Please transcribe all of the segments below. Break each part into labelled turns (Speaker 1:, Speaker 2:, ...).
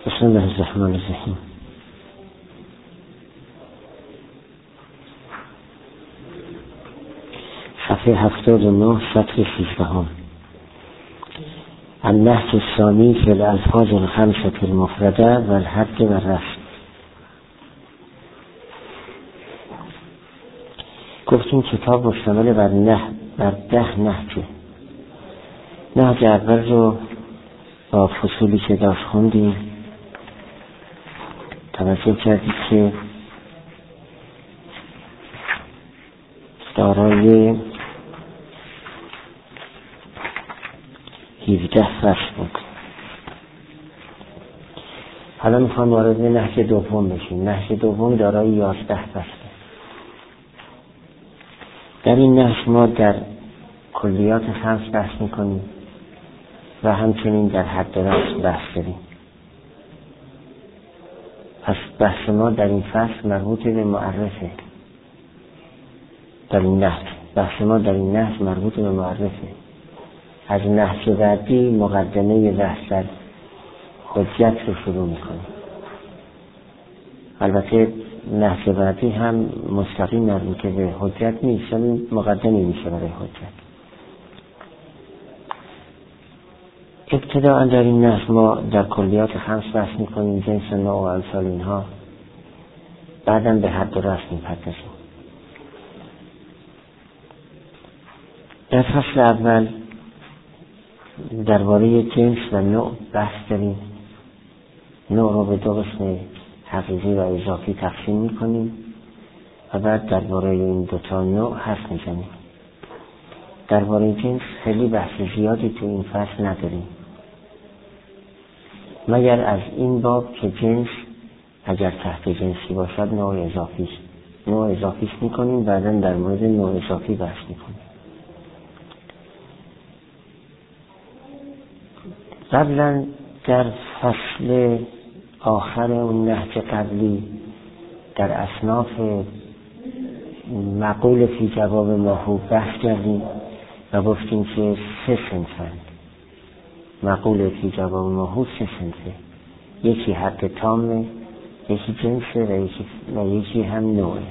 Speaker 1: بسم الله الرحمن الرحیم. صفحه 79 سطر 13. النهج الثانی فی الالفاظ الخمسة المفردة و الحد و الرفع. گفتیم کتاب مشتمل بر 10 نهجه. نهج اول رو با فصولی که داشت خوندیم توجه کردید که دارای 17 فصل بود. حالا میخوام وارد نهج دوم بشیم. نهج دوم دارای 11 فصل. در این نهج ما در کلیات 5 بحث میکنیم و همچنین در حد رفع بحث داریم. پس بحث ما در این فصل مربوط به معرفه. در این نهج بحث ما در این نهج مربوط به معرفه. از نهج بعدی مقدمه بحث در حجت رو شروع میکنیم. البته نهج بعدی هم مستقیم مربوط به حجت نیست، ولی مقدمه میشه برای حجت. ابتداء در این نهج ما در کلیات 5 بحث میکنیم، جنس، نوع و امثال اینها. بعدم به حد و رفع میپردازیم. در فصل اول درباره جنس و نوع بحث داریم. نوع رو به 2 قسم حقیقی و اضافی تقسیم میکنیم و بعد درباره این 2 نوع حرف میزنیم. درباره جنس خیلی بحث زیادی تو این فصل نداریم، مگر از این باب که جنس اگر تحت جنسی باشد نوع اضافیش میکنیم. بعدا در مورد نوع اضافی بحث میکنیم. قبلا در فصل آخر اون نهج قبلی در اصناف مقول فی جواب ماهو بحث کردیم و گفتیم که 3 صنفند. مقول فی جواب ماهو 3 صنفه. یکی حد تامه، یکی جنسه و یکی هم نوعه.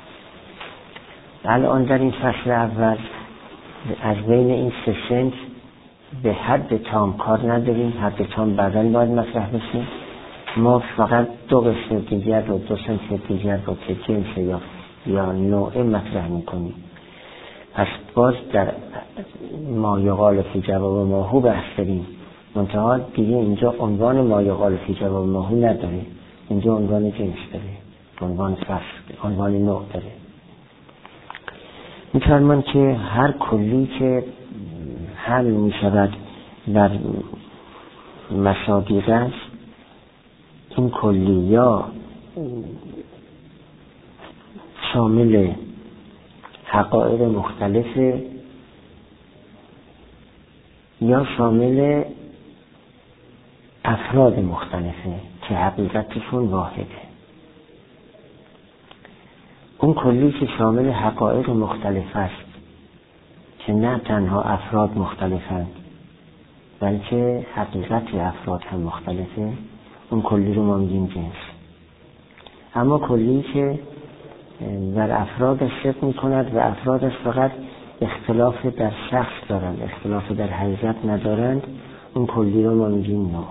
Speaker 1: الان در این فصل اول از بین این 3 صنف به حد تام کار نداریم. حد تام بعداً باید مطرح بشیم. ما فقط 2 قسم دیگر رو، 2 صنف دیگر رو که جنس یا نوع مطرح میکنیم. پس باز در ما یقال فی جواب ماهو بحث داریم. منتها دیگه اینجا عنوان ما یقال فی جواب ماهو نداره. اینجا عنوان جنس داره، عنوان فصل، عنوان نوع داره. می‌فرمان که هر کلی که حمل می‌شود در مصادیق است، این کلی یا شامل حقایق مختلفه یا شامل افراد مختلفه که حقیقتشون واحده. اون کلی که شامل حقایق مختلف است که نه تنها افراد مختلفند بلکه حقیقت افراد هم مختلفه، اون کلی رو ما میگیم جنس. اما کلی که در افراد صدق میکند و افرادش فقط اختلاف در شخص دارند، اختلاف در حقیقت ندارند، اون کلی رو ما میگیم نوع.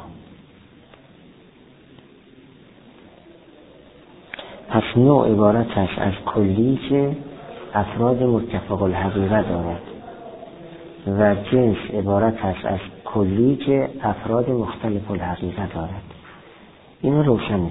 Speaker 1: پس نوع عبارت است از کلی که افراد متفق الحقیقه دارد و جنس عبارت است از کلی که افراد مختلف الحقیقه دارد. اینو روشنه.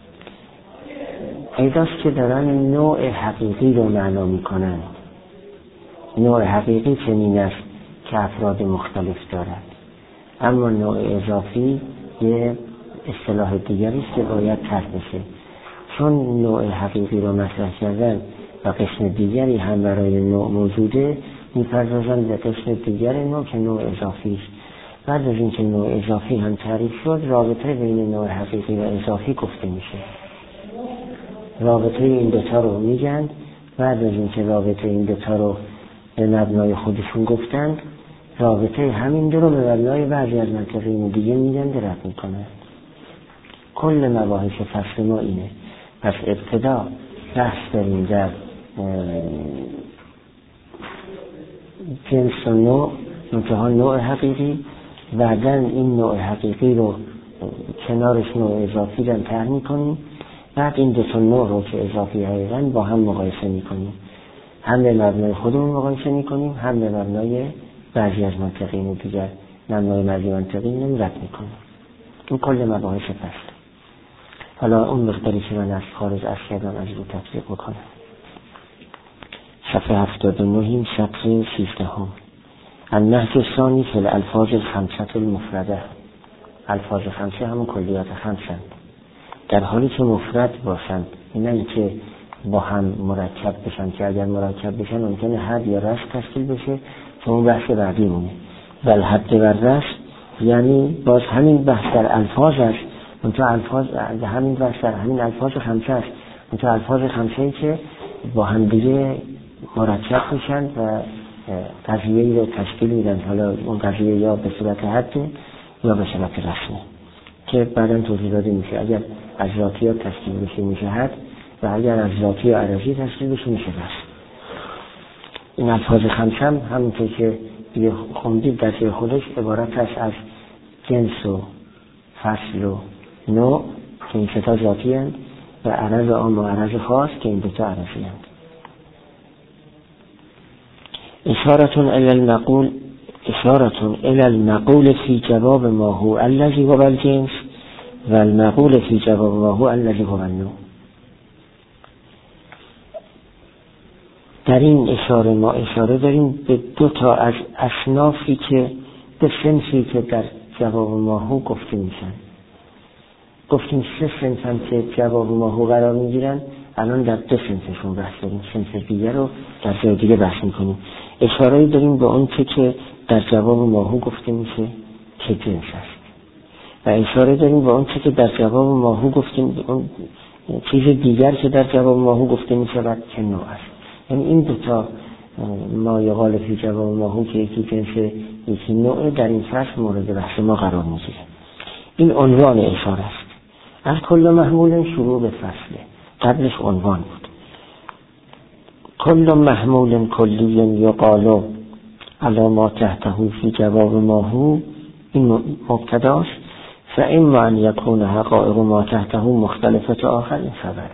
Speaker 1: پیداست که دارن نوع حقیقی رو معنا میکنن. نوع حقیقی چنین است که افراد مختلف دارد. اما نوع اضافی یه اصطلاح دیگری است که باید طرح بشه. چون نوع حقیقی رو مطرح کردن و قسم دیگری هم برای نوع موجوده، میپردازن به قسم دیگر نوع که نوع اضافی است. بعد از اینکه نوع اضافی هم تعریف شد، رابطه بین نوع حقیقی و اضافی گفته میشه. رابطه این 2 رو میگن. بعد از اینکه رابطه این 2 رو به مبنای خودشون گفتند، رابطه همین 2 رو به مبنای بعضی از منطقین دیگه میگن درک میکنن. کل مباحث فصل ما اینه. پس ابتدا بحث داریم در جنس و نوع، منتها نوع حقیقی، بعداً این نوع حقیقی رو کنارش نوع اضافی رو طرح می‌کنیم، بعد این دو تا نوع رو که اضافی حقیقاً با هم مقایسه می‌کنیم، هم به مبنای خودمون مقایسه می‌کنیم، هم به مبنای بعضی از منطقین و دیگر مبنای بعضی منطقین رو رد می‌کنیم. این کل مباحث فصل. حالا اون مقداری که من از خارج از کردم از رو تطبیق بکنم. صفحه 79 سطر 13. النهج الثانی فی الالفاظ الخمسة المفرده. الفاظ خمسه همون کلیات خمسند، در حالی که مفرد باشند، نه اینکه با هم مرکب بشن، که اگر مرکب بشن ممکنه حد یا رشت تشکیل بشه که اون بحث بعدی مونه. بل حد و رشت یعنی باز همین بحث در الفاظ است، منتها الفاظ همین بحث در همین الفاظ خمسه است، منتها الفاظ خمسه‌ای که با هم دیگه مرکب میشن و قضیه‌ای رو تشکیل میدن. حالا اون قضیه یا به صورت حد یا به صورت رسمی که بعداً توضیح داده میشه. اگر از ذاتیات تشکیل بشه میشه حد، و اگر از ذاتی و عرضی تشکیل بشه میشه رسم. این الفاظ خمسه هم همونطور که دیگه خوندید در جای خودش عبارت است از جنس و فصل و نوع که این ستا ذاتی هست و عرض عام و عرض خاص که این دوتا عرضی هست. اشارتون الی المقول فی جواب ما هو الذی هو الجنس و المقول فی جواب ما هو الذی هو النوع. در این اشاره ما اشاره داریم به دو تا از اصنافی که به صنفی که در جواب ما هو گفته میشن. گفتیم سه صنف هم که جواب ما هو قرار میگیرن، الان در دو صنفشون بحث داریم، صنف دیگر رو در جای دیگه بحث میکنیم. اشاره داریم به اون که در جواب ما هو گفته میشه که جنس است، و اشاره داریم به اون که در جواب ما هو گفتیم اون چیز دیگر که در جواب ما هو گفته میشه که نوع است. یعنی این دوتا ما یقال فی جواب ما هو که یکی جنس یکی نوع در این فصل مورد بحث ما قرار میگیره. این عنوان اشاره است. از کل محمول شروع به فصله، قبلش عنوان بود. کل محمول کلی یقال علی ما تحته فی جواب ما هو، این مبتداست. فاما ان یکون حقائق ما تحته مختلفه آخر، این خبره.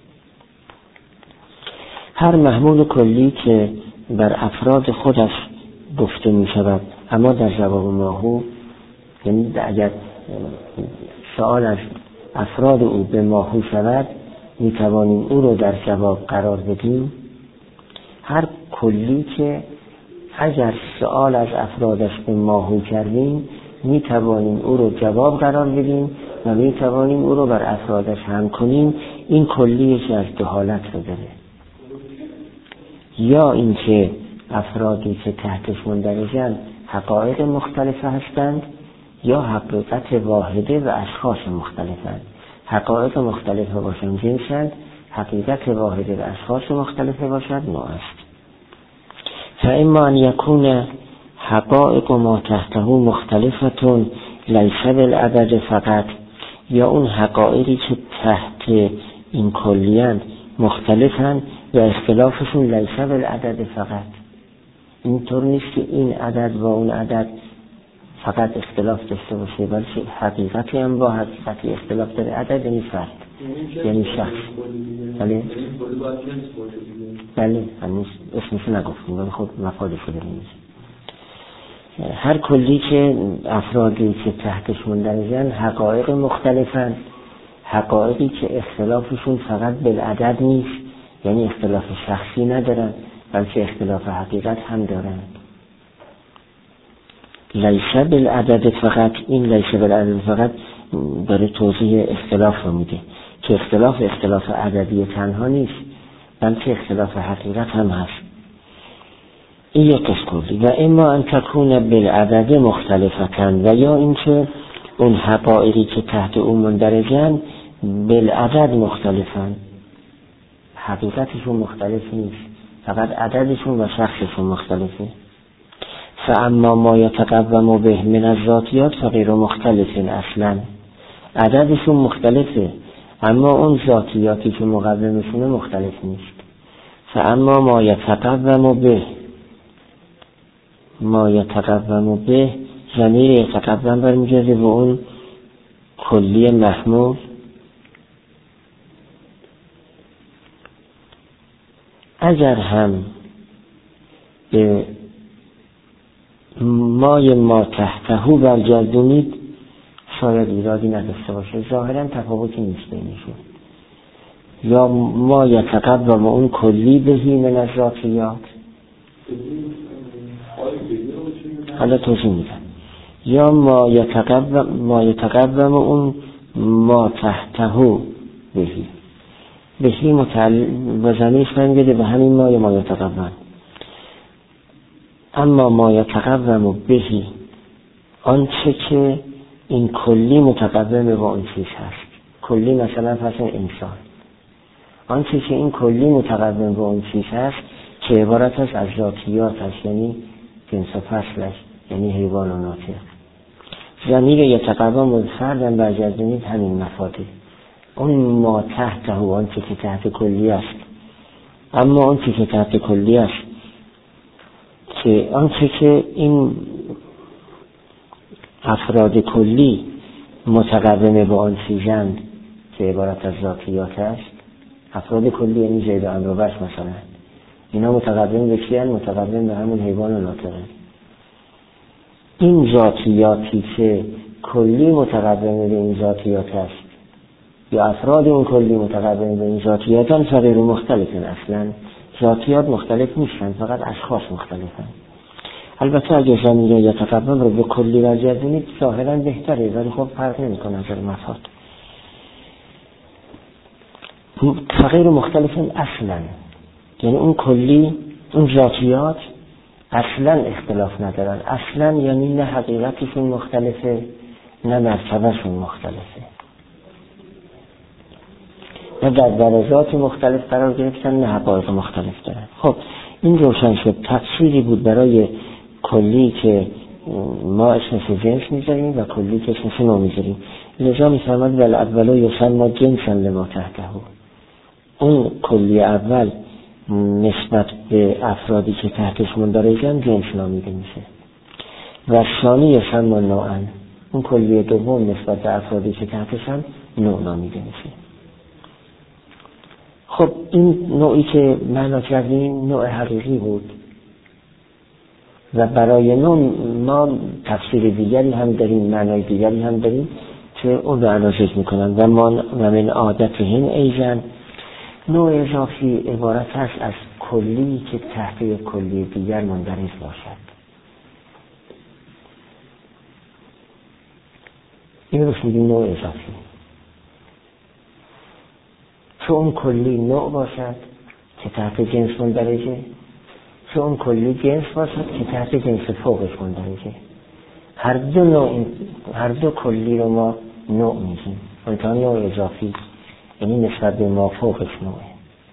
Speaker 1: هر محمول کلی که بر افراد خودش گفته می شود اما در جواب ما هو، یعنی اگر سوال از افراد او به ما هو شود می توانیم او رو در جواب قرار بدیم. هر کلی که اگر سوال از افرادش به ما هو کردیم می توانیم او رو جواب قرار بدیم و می توانیم او رو بر افرادش هم کنیم. این کلیه که از دو حالت رو داره، یا اینکه افرادی که تحتش مندرجن حقایق مختلفه هستند، یا حقیقت واحده و اشخاص مختلفند. حقایق مختلفه باشند جنسند، حقیقت واحده و اشخاص مختلفه باشد نوع است. فاما ان یکون حقایق ما تحته مختلفه لیس بالعدد فقط، یا اون حقایقی که تحت این کلیان مختلفن و اختلافشون لیس بالعدد فقط، اینطور نیست که این عدد با اون عدد فقط اختلاف داشته باشه، بلکه حقیقتی هم با حقیقتی اختلاف داره. عدد یعنی فرد، یعنی شخص. بله هنوز اسمشو نگفتیم ولی خب مفادشو داریم. هر کلی که افرادی که تحتش مندرجن حقایق مختلفن، حقایقی که اختلافشون فقط بالعدد نیست، یعنی اختلاف شخصی ندارن بلکه اختلاف حقیقت هم دارن. لیس بالعدد فقط، این لیس بالعدد فقط داره توضیح اختلاف رو میده که اختلاف عددی تنها نیست بلکه اختلاف حقیقت هم هست. این یک قسم کلی. و اما ان تکون بالعدد مختلفتن، و یا اینکه اون حقایقی که تحت اون مندرجن بالعدد مختلفن، حقیقتشون مختلف نیست، فقط عددشون و شخصشون مختلفه. فاما ما یتقوم به من الذاتیات فغیر مختلف اصلا، عددشون مختلفه، اما اون ذاتیاتی که مقومشونه مختلف نیست. فاما ما یتقوم به ضمیر یتقوم برمیگرده به اون کلی محمول. اگر هم به مای ما تحتهو برگردونید شاید ایرادی نداشته باشه، ظاهرا تفاوتی نیست بینشون. یا ما یتقوم اون کلی بهی من از ذاتیات، حالا توضیح میدم. یا ما یتقوم اون ما تحتهو بهی و ضمیرش برمیگرده به همین ما یتقوم. اما ما یتقوم بهی آنچه که این کلی متقوم با اون چیز هست. کلی مثلا پس انسان، آنچه که این کلی متقوم با اون چیز هست که عبارت است از ذاتیات هست، یعنی جنس و فصلش، یعنی حیوان و ناطق. ضمیر یتقوم و فردن برگردونید همین مفاده، اون ما تحته آنچه که تحت کلی است. اما آنچه که تحت کلی است که آنچه که این افراد کلی متقوم با آن چیزند که عبارت از ذاتیات است. افراد کلی یعنی زید و عمرو و بش مثلا، اینا متقوم به چی هستند؟ متقوم به همون حیوان و ناطق. این ذاتیاتی که کلی متقوم به این ذاتیات است یا افراد اون کلی متقوم به این ذاتیات هم فقیر و مختلفن. اصلا ذاتیات مختلف نیستن، فقط اشخاص مختلفن. البته اگه ضمیر یتقوم رو به کلی برگردونید ظاهرا بهتره، ولی خب فرق نمی‌کنه از مفاد. فقیر و مختلفن اصلا، یعنی اون کلی، اون ذاتیات اصلا اختلاف ندارن. اصلا یعنی نه حقیقتشون مختلفه نه مرتبهشون مختلفه، نه در درجات مختلف قرار گرفتن نه حقایق مختلف دارن. خب این روشن شد. تفسیری بود برای کلی که ما اسمش جنس میذاریم و کلی که اسمش نوع میذاریم. لذا میفرماد ول اولو یسمى جنسا لما تحته. اون کلی اول نسبت به افرادی که تحتش مندرجن جنس نامیده میشه و ثانی یسمى نوعا، اون کلی دوم نسبت به افرادی که تحتش هم نوع نامیده میشه. خب این نوعی که معنا کردیم نوع حقیقی بود و برای نوع ما تفسیر دیگری هم داریم، معنای دیگری هم داریم که اون رو الان ذکر میکنن. و من عادتهم ایزن، نوع اضافی عبارت هست از کلی که تحت کلی دیگر مندرج باشد. این رو میگیم نوع اضافی، چون اون کلی نوع باشد که تحت جنس مندرجه، چون اون کلی جنس باشد که تحت جنس فوقش مندرجه. هر دو کلی رو ما نوع میگیم، منتها نوع اضافی یعنی نسبت به ما فوقش نوعه.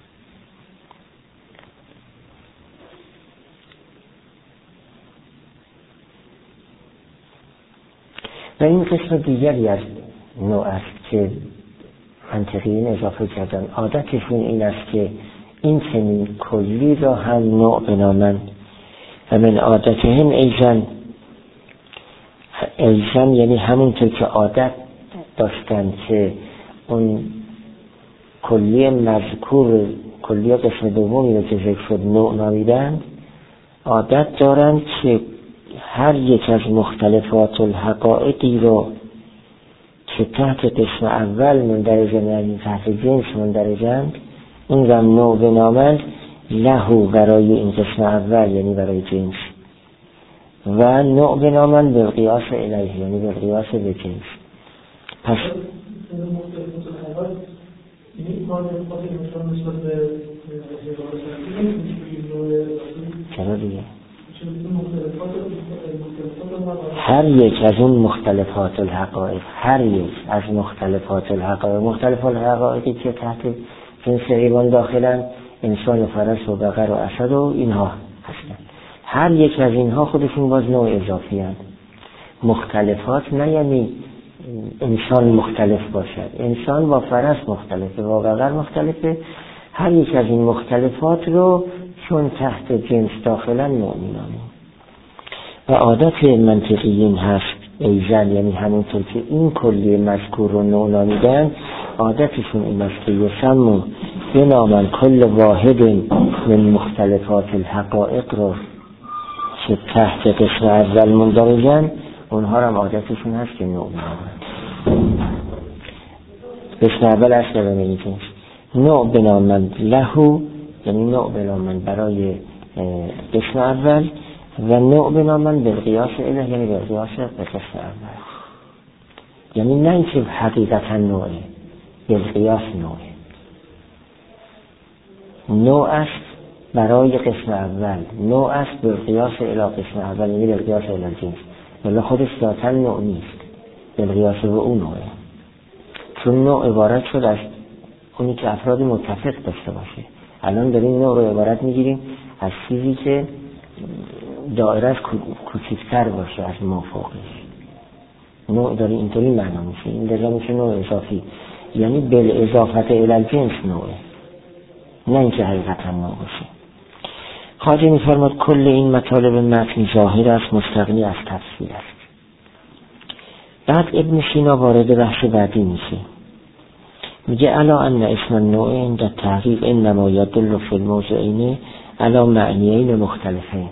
Speaker 1: و این قسم دیگری از نوع است که منطقیین اضافه کردن. عادتشون این است که این چنین کلی را هم نوع بنامند. و من عادتهم ایزن یعنی همونطور که عادت داشتن که اون کلی مذکور، کلی قسم دومی رو که ذکر شد نوع نامیدن، عادت دارند که هر یک از مختلفات الحقائقی رو که تحت قسم اول مندرجن، یعنی تحت جنس مندرجند، اون را نوع بنامند لهو برای این قسم اول یعنی برای جنس، و نوع بنامند به قیاس الیه یعنی به قیاس به جنس. پس چرا دیگه؟ هر یک از اون مختلفات الحقائق، هر یک از مختلفات الحقائق، مختلفات الحقائقی که تحت جنس حیوان داخلن، انسان و فرس و بقر و اسد و اینها هستن، هر یک از اینها خودشون باز نوع اضافی هستند. مختلفات نه یعنی انسان مختلف باشد. انسان با فرس مختلفه، با بقر مختلفه. هر یک از این مختلفات رو چون تحت جنس داخلا نوع می‌نامیم. و عادت منطقیین هست ایزن، یعنی همونطور که این کلیه مذکور رو نوع نامیدن، عادتشون این است که یسمو بنامن کل واحد من مختلفات الحقائق رو که تحت قسم اول مندرجن، اونها هم عادتشون هست که نوع بنامن. قسم اول اصل به میگه نوع بنامن لهو، یعنی نوع بنامن برای قسم اول، و نوع بنامن بالقیاس اله، یعنی بالقیاس به قسم اول. یعنی نه اینکه حقیقتا نوعه، بالقیاس نوعه. نوع است برای قسم اول، نوع است بالقیاس اله قسم اول، یعنی بالقیاس اله جنس، ولی خودش ذاتا نوع نیست، بالقیاس به اون نوعه. چون نوع عبارت شد از اونی که افراد متفق داشته باشه. الان داریم نوع رو عبارت میگیریم از چیزی که دایره کوچکتر باشه از مافوقش. نوع داره اینطوری معنا میشه. این دیگه میشه نوع اضافی، یعنی بالاضافت الی الجنس نوعه، نه اینکه حقیقتا نوع باشه. خواجه میفرماد کل این مطالب متن ظاهر است، مستغنی از تفصیل است. بعد ابن سینا وارد بحث بعدی میشه، میگه الا ان اسم النوع عند التحقیق انما يدل في الموضعين على معنیین مختلفین.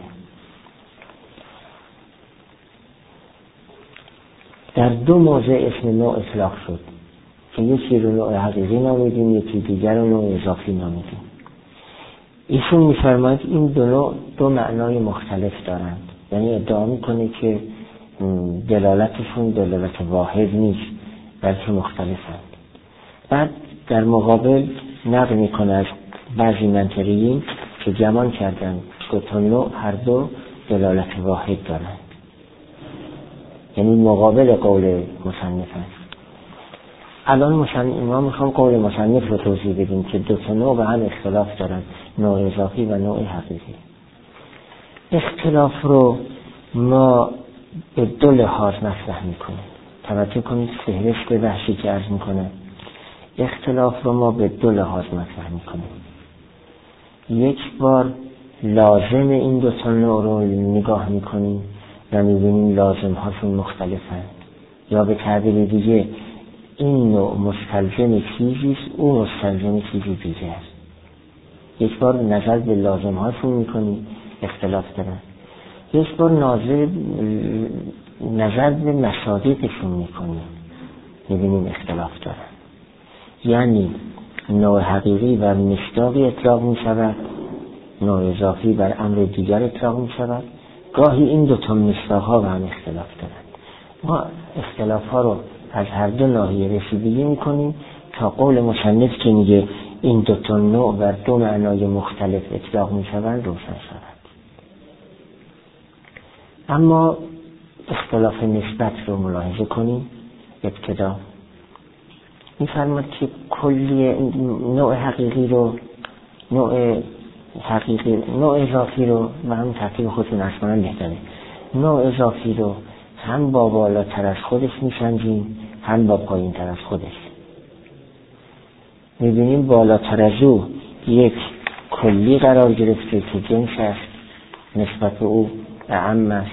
Speaker 1: در دو موضع اسم نوع اطلاق شد که یکی رو نوع حقیقی نامیدیم، یکی دیگر رو نوع اضافی نامیدیم. ایشون میفرماید این دو نوع دو معنای مختلف دارند، یعنی ادعا میکنه که دلالتشون دلالت واحد نیست بلکه مختلفند. بعد در مقابل نقل میکنه از بعضی منطقیین که گمان کردن دو تا نوع هر دو دلالت واحد دارند، یعنی مقابل قول مصنف است. الان ما میخوام قول مصنف رو توضیح بدیم که دو تا نوع به هم اختلاف دارند، نوع اضافی و نوع حقیقی. اختلاف رو ما به دو لحاظ مطرح میکنیم. توجه کنید فهرست بحثی که عرض میکنه، اختلاف رو ما به دو لحاظ مطرح میکنیم. یک بار لازم این دو تا نوع رو نگاه میکنیم و میبینیم لازم هاشون مختلفند، یا به تعبیر دیگه این نوع مستلزم چیزیست، او مستلزم چیزی دیگه است. یک بار نظر به لازم هاشون میکنیم، اختلاف دارن. یک بار نظر به مصادیقشون میکنیم، میبینیم اختلاف دارن. یعنی نوع حقیقی بر مصداقی اطلاق میشود، نوع اضافی بر امر دیگر اطلاق میشود. گاهی این دو تا مصداق‌ها به هم اختلاف دارند. ما اختلاف‌ها رو از هر دو ناحیه رسیدگی میکنیم تا قول مصنف که میگه این دو تا نوع بر دو معنای مختلف اطلاق میشوند روشن شود. اما اختلاف نسبت رو ملاحظه کنیم. ابتدا میفرماد که کلی نوع حقیقی رو نوع اضافی رو و هم ترتیب خودتون ارز کنن بهتره. نوع اضافی رو هم با بالاتر از خودش میسنجیم، هم با پایین تر از خودش. میبینیم بالاتر از او یک کلی قرار گرفته که جنس است، نسبت او اعم است،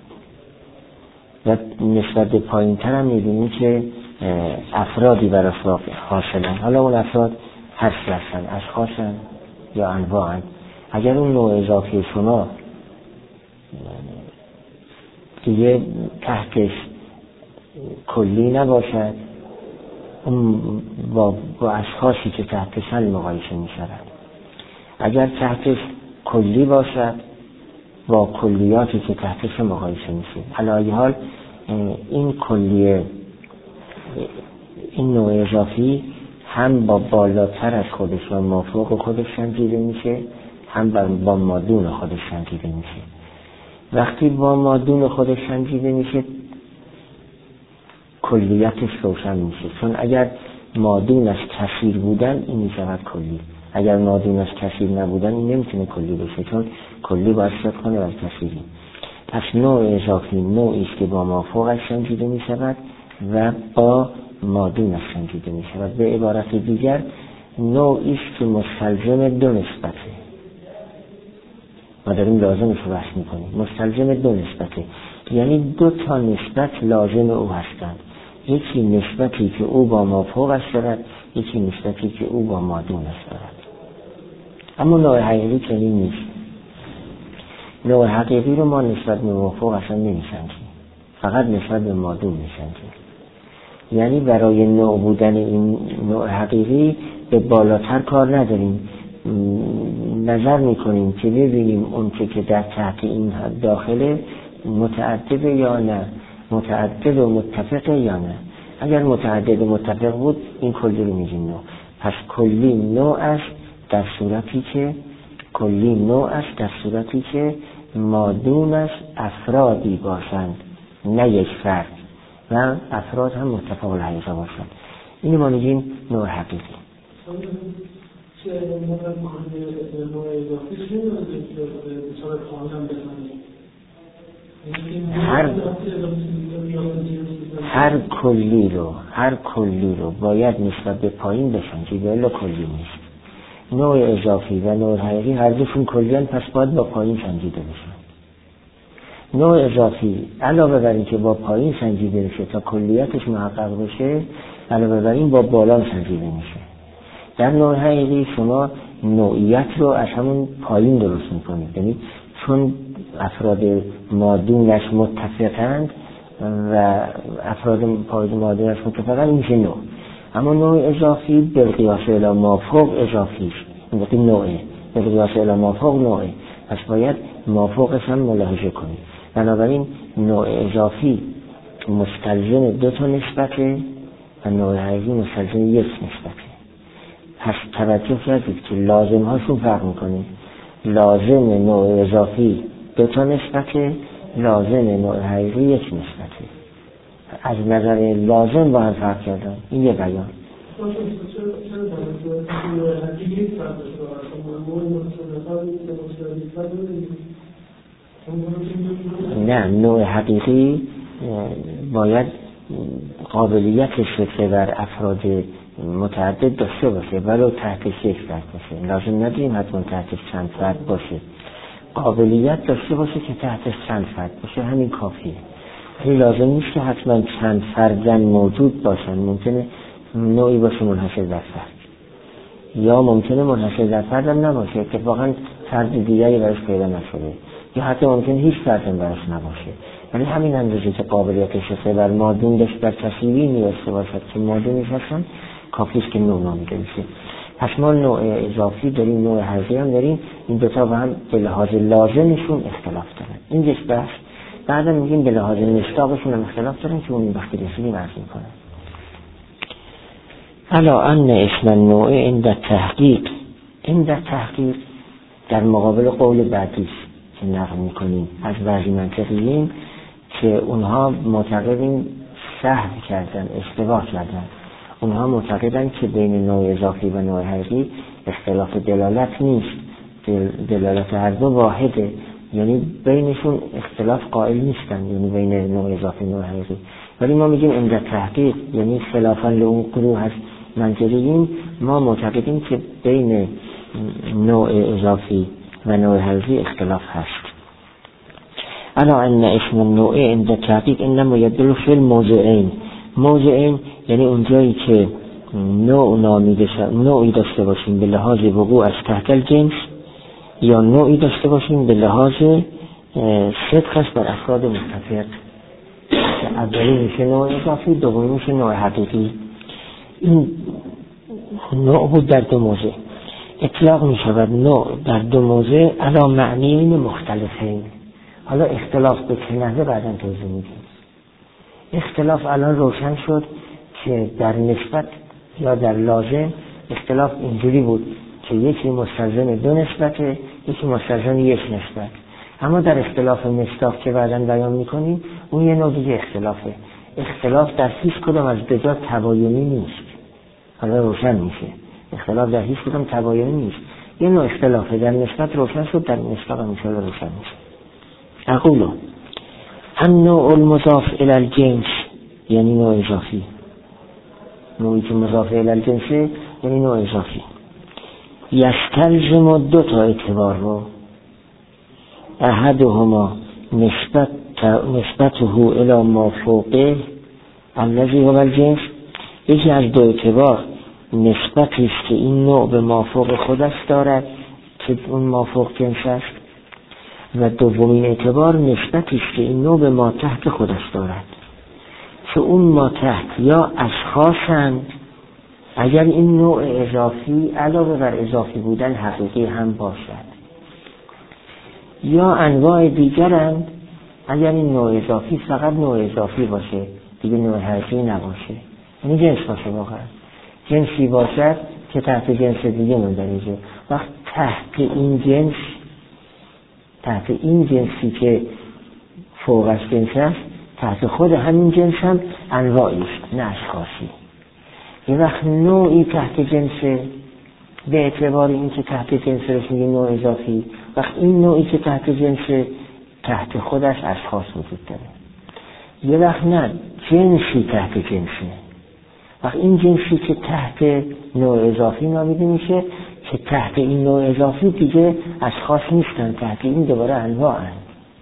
Speaker 1: و نسبت به پایین تر هم میبینیم که افرادی بر افراد حاصلن. حالا اون افراد هست هستن، اشخاصن یا انواعن. اگر اون نوع اضافی شما دیگه تحتش کلی نباشد، اون با اشخاصی که تحتشن مقایسه می شود. اگر تحتش کلی باشد با کلیاتی که تحتش مقایسه می شود. علی حال این کلیه، این نوع اضافی هم با بالاتر از خودش و مافوق خودش سنجیده میشه، هم با مادون خودش سنجیده میشه. وقتی با مادون خودش سنجیده میشه کلیتش روشن میشه، چون اگر مادونش کثیر بودن این میشود کلی، اگر مادونش کثیر نبودن این نمیتونه کلی بشه، چون کلی باید صدق کنه بر کثیری. پس نوع اضافی نوعی است که با مافوقش سنجیده میشود و با مادون سنجیده می شود. به عبارت دیگر نوعی است که مستلزم دو نسبته. ما داریم لازمش رو بحث میکنیم. مستلزم دو نسبته، یعنی دو تا نسبت لازم او هستند. یکی نسبتی که او با مافوقش دارد، یکی نسبتی که او با مادونش دارد. اما نوع حقیقی چنین نیست. نوع حقیقی رو ما نسبت به مافوق اصلا نمی‌سنجیم، فقط نسبت به مادون می‌سنجیم. یعنی برای نوع بودن این نوع حقیقی به بالاتر کار نداریم، نظر میکنیم که ببینیم اون که در تحت این داخله متعدد یا نه، متعدد و متفقه یا نه. اگر متعدد و متفق بود این کلی رو میگیم نوع. پس کلی نوع است در صورتی که مادونش افرادی باشند، نه یک فرد، و افراد هم متفق الحقیقه باشند. اینو ما میگیم نوع حقیقی. هر کلی رو باید نسبت به پایین بسنجید، الا کلی نیست. نوع اضافی و نوع حقیقی هر دوشون کلیان، پس باید با پایین سنجیده بشن. نوع اضافی علاوه بر این که با پایین سنجیده بشه تا کلیتش محقق بشه، علاوه بر این با بالا سنجیده میشه. در نوع حقیقی شما نوعیت رو از همون پایین درست میکنید، یعنی چون افراد مادونش متفقند و افراد مادونش متفقند میشه نوع. اما نوع اضافی بالقیاس الی مافوق اضافی است، این وقتی نوعه بالقیاس الی مافوق نوعه، پس باید مافوقش هم ملاحظه کنید. بنابراین نوع اضافی مستلزم دو تا نسبته و نوع حقیقی مستلزم یک نسبته. پس توجه کردید که لازم هاشون فرق میکنه. لازم نوع اضافی دو تا نسبته، لازم نوع حقیقی یک نسبته. از نظر لازم با هم فرق کردن. این یه بیان. نه، نوع حقیقی باید قابلیت شکل بر افراد متعدد داشته باشه، ولو تحت یک فرد باشه. لازم نداریم حتما تحت چند فرد باشه، قابلیت داشته باشه که تحت چند فرد باشه، همین کافیه. ولی لازم نیست که حتما چند فردن موجود باشن. ممکنه نوعی باشه منحصر در فرد، یا ممکنه منحصر در فرد هم نباشه، اتفاقا فرد دیگری براش پیدا نشده، یا حتی ممکنه هیچ فرد براش نباشه. ولی همین اندازه که قابلیت شکل بر مادون داشت بر تصویری نیاسته باشد که مادونش هستن، کافیست که نوع نامیده میشه. پس ما نوع اضافی داریم، نوع حقیقی هم داریم. این دوتا با هم به لحاظ لازمشون اختلاف دارن. این یک بحث. بعدا میگیم به لحاظ مصداقشون هم اختلاف دارن که اون وقتی رسیدیم عرض میکنم. الا ان اسم النوع عند تحقیق، عند تحقیق در مقابل قول بعدی که نقل میکنیم از بعضی منطقیین که اونها معتقدین سهو کردن، اشتباه کردن. اونها معتقدن که بین نوع اضافی و نوع حقیقی اختلاف دلالت نیست، دلالت هر دو واحده، یعنی بینشون اختلاف قائل نیستن، یعنی بین نوع اضافی و نوع حقیقی. ولی ما میگیم عند تحقیق، یعنی خلافاً لعون گروه هست منطقیین، ما معتقدیم که بین نوع اضافی و نوع حقیقی اختلاف هست. الا ان اسم النوع عند تحقیق انما يدل في الموضعين. موضعین یعنی اونجایی که نوع نامیده شد، نوعی داشته باشیم به لحاظ وقوع از تحت الجنس، یا نوعی داشته باشیم به لحاظ صدقش بر افراد متفق. اولی میشه نوع اضافی، دومی میشه نوع حقیقی. این نوع بود در دو موضع اطلاق میشود. نوع در دو موضع علی معنیین مختلفین. حالا اختلاف به چه نحوه بعداً توضیح میدیم. اختلاف الان روشن شد که در نسبت یا در لازم اختلاف اینجوری بود که یکی مستلزم دو نسبته، یکی مستلزم یک نسبت. اما در اختلاف مصداق که بعداً بیان میکنیم اون یه نوع دیگه اختلافه. اختلاف در هیچ کدام از دو جا تباینی نیست. حالا روشن میشه اختلاف در هیچ کدام تباینی نیست، یه نوع اختلافه. در نسبت روشن شد، در مصداق هم روشن میشه. اقولو النوع المضاف الى الجنس یعنی نوع اضافی، نوعی که مضاف الی الجنسه یعنی نوع اضافی. یستلزم دو تا اعتبار رو، احدهما نسبته الی ما فوقه الذی هو الجنس، یکی از دو اعتبار نسبتی است که این نوع به ما فوق خودش دارد که اون ما فوق جنس است، و دومین اعتبار نسبتی است که این نوع به ما تحت خودش دارد که اون ما تحت یا اشخاصند اگر این نوع اضافی علاوه بر اضافی بودن حقیقی هم باشد، یا انواع دیگرند اگر این نوع اضافی فقط نوع اضافی باشه دیگه نوع حقیقی نباشه، یعنی جنس باشه، واقعا جنسی باشد که تحت جنس دیگه مندرجه. وقت تحت این جنسی که فوق از جنس است، تحت خود همین جنس هم انواعی است نه اشخاصی. یه وقت نوعی تحت جنسه به اعتبار این که تحت جنس رسید نوع اضافی، وقت این نوعی که تحت جنسه تحت خودش اشخاص وجود داره. یه وقت نه، جنسی تحت جنسه، وقت این جنسی که تحت نوع اضافی نامیده میشه که تحت این نوع اضافی دیگه اشخاص نیستن، تحت این دوباره انواع هست.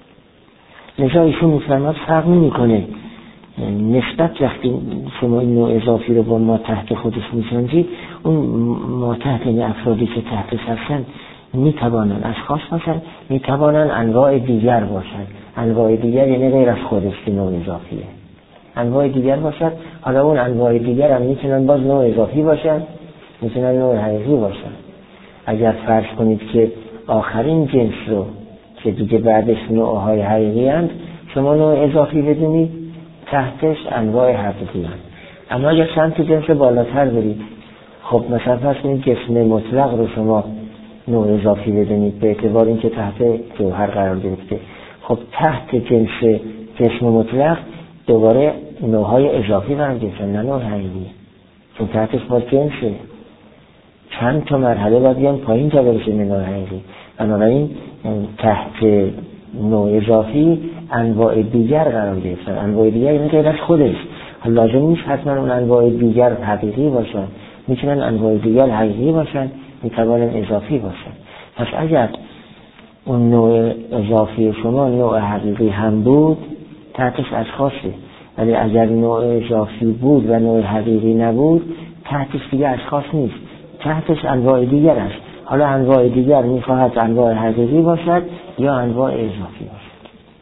Speaker 1: لذا ایشون میفرماد فرق نمیکنه نسبت وقتی شما این نوع اضافی رو با ما تحت خودش میسنجید، اون ما تحت این افرادی که تحت هستن میتوانن اشخاص باشن، میتوانن انواع دیگر باشن. انواع دیگر یعنی غیر از خودش که نوع اضافیه، انواع دیگر باشن. حالا اون انواع دیگر هم میتونن باز نوع اضافی باشن، میتونن نوع حقیقی باشن. اگر فرض کنید که آخرین جنس رو که دیگه بعدش نوعهای حقیقی هست شما نوع اضافی بدونید، تحتش انواع حقیقی هست. اما اگر چند تا جنس بالاتر برید، خب مثلا فرض کنید جسم مطلق رو شما نوع اضافی بدونید به اعتبار اینکه تحت جوهر قرار گرفته، خب تحت جنس جسم مطلق دوباره نوعهای اضافی قرار گرفتن نه نوع حقیقی، چون تحتش با جنسه چند تا مرحله باید بیان پایین تا برسه به نوع حقیقی. بنابراین تحت نوع اضافی انواع دیگر قرار گرفتن. انواع دیگر یعنی غیر از خودش، لازم نیست حتما اون انواع دیگر حقیقی باشن، میتونن انواع دیگر حقیقی باشن، میتوانن اضافی باشن. پس اگر اون نوع اضافی شما نوع حقیقی هم بود تحتش اشخاصه، ولی اگر نوع اضافی بود و نوع حقیقی نبود تحتش دیگه اشخاص نیست، تحتش انواع دیگر است. حالا انواع دیگر میخواهد انواع حقیقی باشد یا انواع اضافی باشد.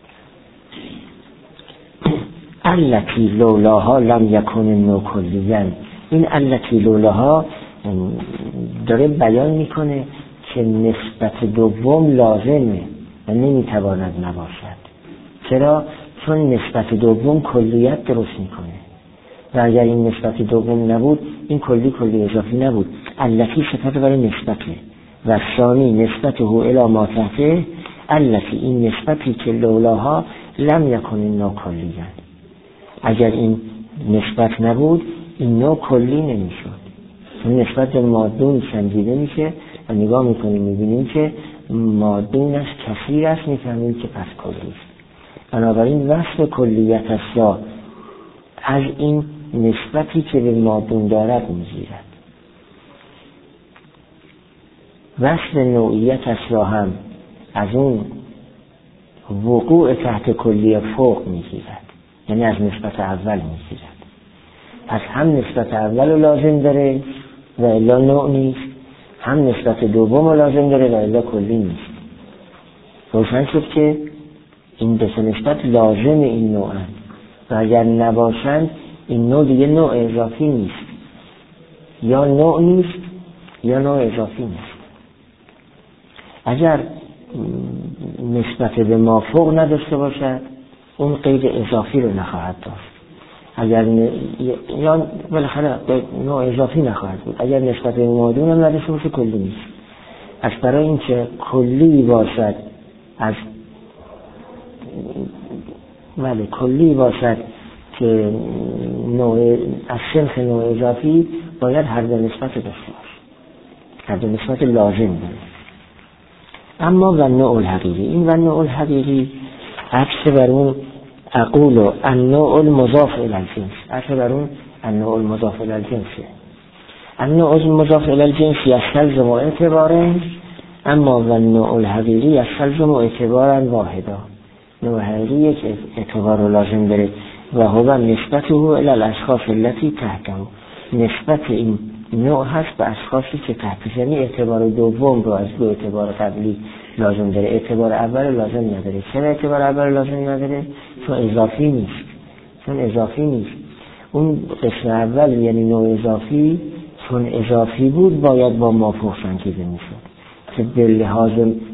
Speaker 1: التی لولاها لم یکن النوع کلیاً، این التی لولاها داره بیان میکنه که نسبت دوم لازمه و نمیتواند نباشد. چرا؟ چون نسبت دوم کلیت درست میکنه و اگر این نسبت دوم نبود این کلی اضافی نبود. التی صفت برای نسبته و ثانی نسبته الی ما تحته. التی این نسبتی که لولاها لم یکن النوع کلیاً، اگر این نسبت نبود این نوع کلی نمیشد. این نسبت به مادون سنجیده میشه و نگاه میکنیم میبینیم که مادونش کثیر است، میفهمیم که پس کلی است. بنابراین وصف کلیت است یا از این نسبتی که به مادون دارد میگیرد، وصف نوعیت است یا هم از اون وقوع تحت کلیه فوق میگیرد، یعنی از نسبت اول میگیرد. پس هم نسبت اول رو لازم داره و الا نوع نیست، هم نسبت دوم رو لازم داره و الا کلی نیست. روشن شد که این دو نسبت لازم این نوع هست و اگر نباشند این نوع دیگه نوع اضافی نیست، یا نوع نیست یا نوع اضافی نیست. اگر نسبت به ما فوق نداشته باشد اون قید اضافی رو نخواهد داشت، اگر یا بالاخره نوع اضافی نخواهد بود. اگر نسبت به مادون هم نداشته باشه کلی نیست. از برای اینکه کلی باشد کلی باشد که نوع از شنخ نوع اضافی باید هر دو نسبت داشته باشه، هر دو نسبت لازم داره. اما و نوع الحقیقی، این و نوع الحقیقی عکس بر اون اقول النوع المضاف الی الجنس، اصلا بر اون النوع المضاف الی الجنسه. النوع المضاف الی الجنس یستلزم اعتبارا، اما و النوع الحقیقی یستلزم اعتبارا واحدا. نوع حقیقی یک اعتبار رو لازم داره و هو نسبته الی الاشخاص التي تحته، نسبت این نوع هست به اشخاصی که تحتش، یعنی اعتبار دوم رو از دو اعتبار قبلی لازم داره، اعتبار اول لازم نداره. چرا اعتبار اول لازم نداره؟ چون اضافی نیست. اون قسم اول یعنی نوع اضافی چون اضافی بود باید با مافوق سنجیده میشد که به لحاظ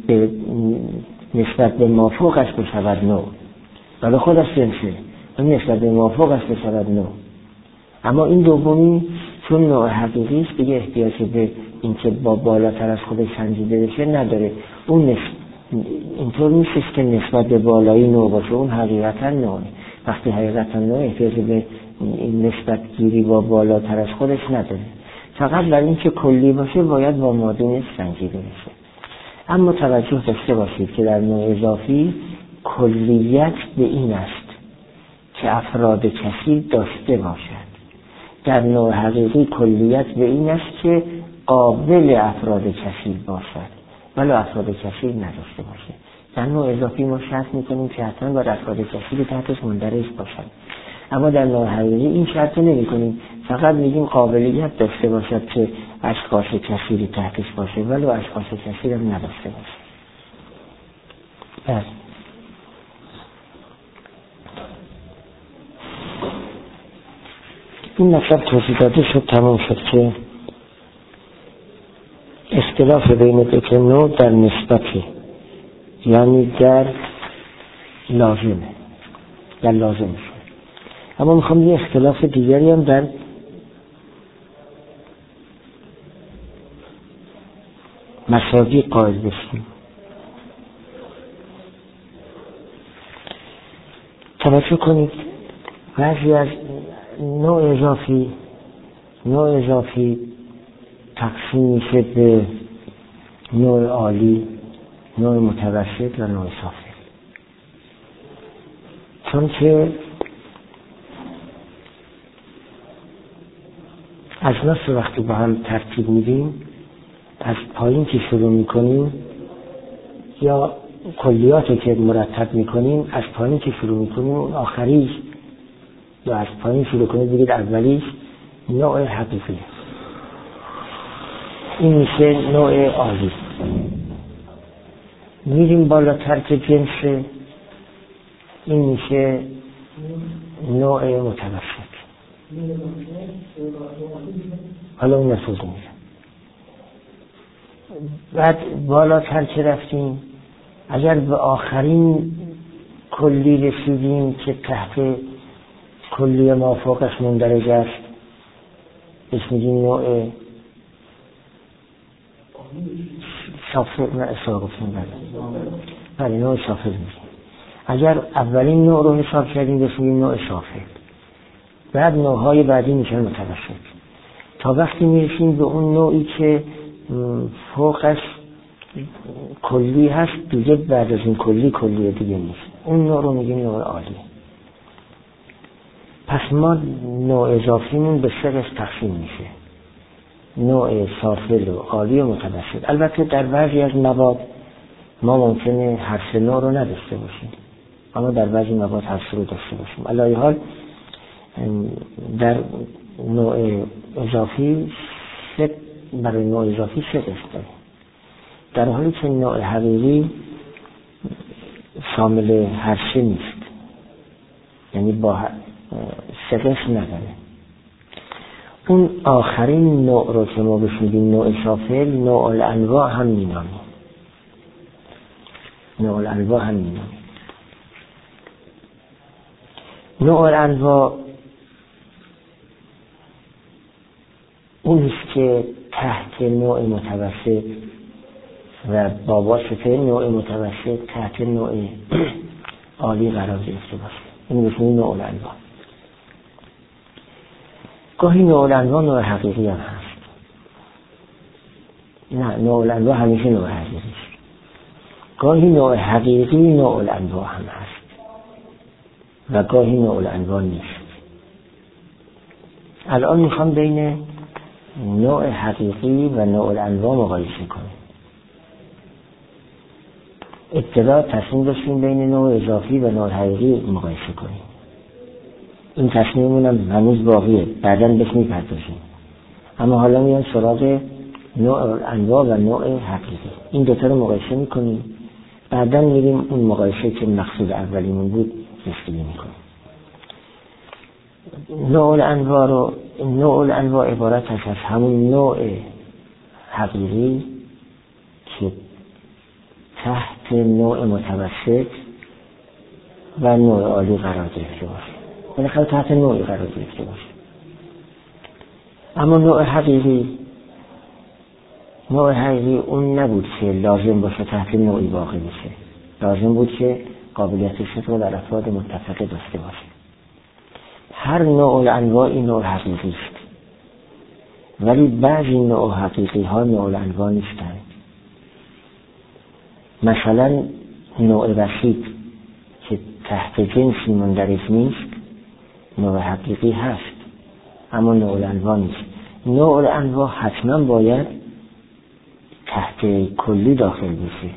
Speaker 1: نسبت به مافوق است بشود نوع، ولی خود از جنسه اون نسبت به مافوق است بشود نوع. اما این دومی چون نوع حقیقی است دیگه احتیاج به اینکه با بالاتر از خودش سنجیده بشه نداره. اون اینطور نیست که نسبت به بالایی نوع باشه، اون حقیقتا نوعه. وقتی حقیقتا نوع احتیاج به نسبت گیری با بالاتر از خودش نداره، فقط برای اینکه کلی باشه باید با مادون سنجیده بشه. اما توجه داشته باشید که در نوع اضافی کلیت به این است که افراد کثیر داشته باشد، در نوع حقیقی کلیت به این است که قابل افراد کثیر باشد ولی افراد کثیر نداشته باشه. در نوع اضافی ما شرط میکنیم که حتما باید افراد کثیر تحتش مندرج باشد، اما در نوع حقیقی این شرط نمیکنیم، فقط میگیم قابلیت داشته باشد که اشخاص کثیری تحتش باشه ولی اشخاص کثیر هم نداشته باشه. بس این مطلب توضیح داده شد، تمام شد که اختلاف بین دو نوع در نسبتی، یعنی در لازمه، در لازم شد. اما میخوام یه اختلاف دیگری هم در مساوی قائل بشیم. توجه کنید، بعضی از نوع اضافی تقسیم میشه به نوع عالی، نوع متوسط و نوع سافل. چون که اجناس رو وقتی با هم ترتیب میدیم از پایین که شروع میکنیم یا کلیات که مرتب میکنیم از پایین که شروع میکنیم آخریش یا از پایین شروع کنید بگید اولیش نوع حقیقی، این میشه نوع عالی. میریم بالاتر که جنس، این میشه نوع متوسط. حالا اون نفوذ میشه. بعد بالاتر که رفتیم اگر به آخرین کلی رسیدیم که تحت کلی ما فوقش مندرج است بهش میگیم نوع سافل. نه اصلا گفتیم بله نوع سافل میگیم. اگر اولین نوع رو حساب کردیم بهش میگیم نوع سافل. بعد نوعهای بعدی میشن متوسط تا وقتی میرسیم به اون نوعی که فوقش کلی هست دیگه بعد از این کلی دیگه نیست، اون نوع رو میگیم نوع عالی. پس ما نوع اضافیمون به سه قسم تقسیم میشه، نوع سافل و عالی و متوسط. البته در بعضی از مواد ما ممکنه هر سه نوع رو نداشته باشیم، اما در بعضی مواد هر سه رو داشته باشیم. علی حال در نوع اضافی برای نوع اضافی سه قسم داریم، در حالی که نوع حقیقی شامل هر سه نیست، یعنی با سه قسم نداره. اون آخرین نوع رو که ما بهش میگیم نوع سافل، نوع الانواع هم مینامیم. نوع الانواع اونیست که تحت نوع متوسط و با واسطه نوع متوسط تحت نوع عالی قرار گرفته باشه. این میشه نوع الانواع. گاهی نوع الانواع نوع حقیقی هم هست. نه، نوع الانواع همیشه نوع حقیقی است. گاهی نوع حقیقی نوع الانواع هم هست. و گاهی نوع الانواع نیست. الان میخوام بین نوع حقیقی و نوع الانواع مقایسه کنیم. ابتدا تصمیم داشتیم بین نوع اضافی و نوع حقیقی مقایسه کنیم. این تصمیممون هم هنوز باقیه، بعداً بهش میپردازیم. اما حالا میان سراغ نوع الانواع و نوع حقیقی. این دوتا رو مقایسه میکنیم، بعداً میریم اون مقایسه که مقصود اولیمون بود رسیدگی میکنیم. نوع الانواع عبارت است از همون نوع حقیقی که تحت نوع متوسط و نوع عالی قرار گرفته باشه، بالاخره تحت نوعی قرار گرفته باشه. اما نوع حقیقی اون نبود که لازم باشه تحت نوعی واقع بشه، لازم بود که قابلیت صدق رو در افراد متفقه داشته باشه. هر نوع الانواعی نوع حقیقی است، ولی بعضی نوع حقیقی ها نوع الانواع نیستند. مثلا نوع وسیط که تحت جنسی مندرج نیست نوع حقیقی هست، اما نوع الانواع نیست. نوع الانواع حتما باید تحت کلی داخل بشه.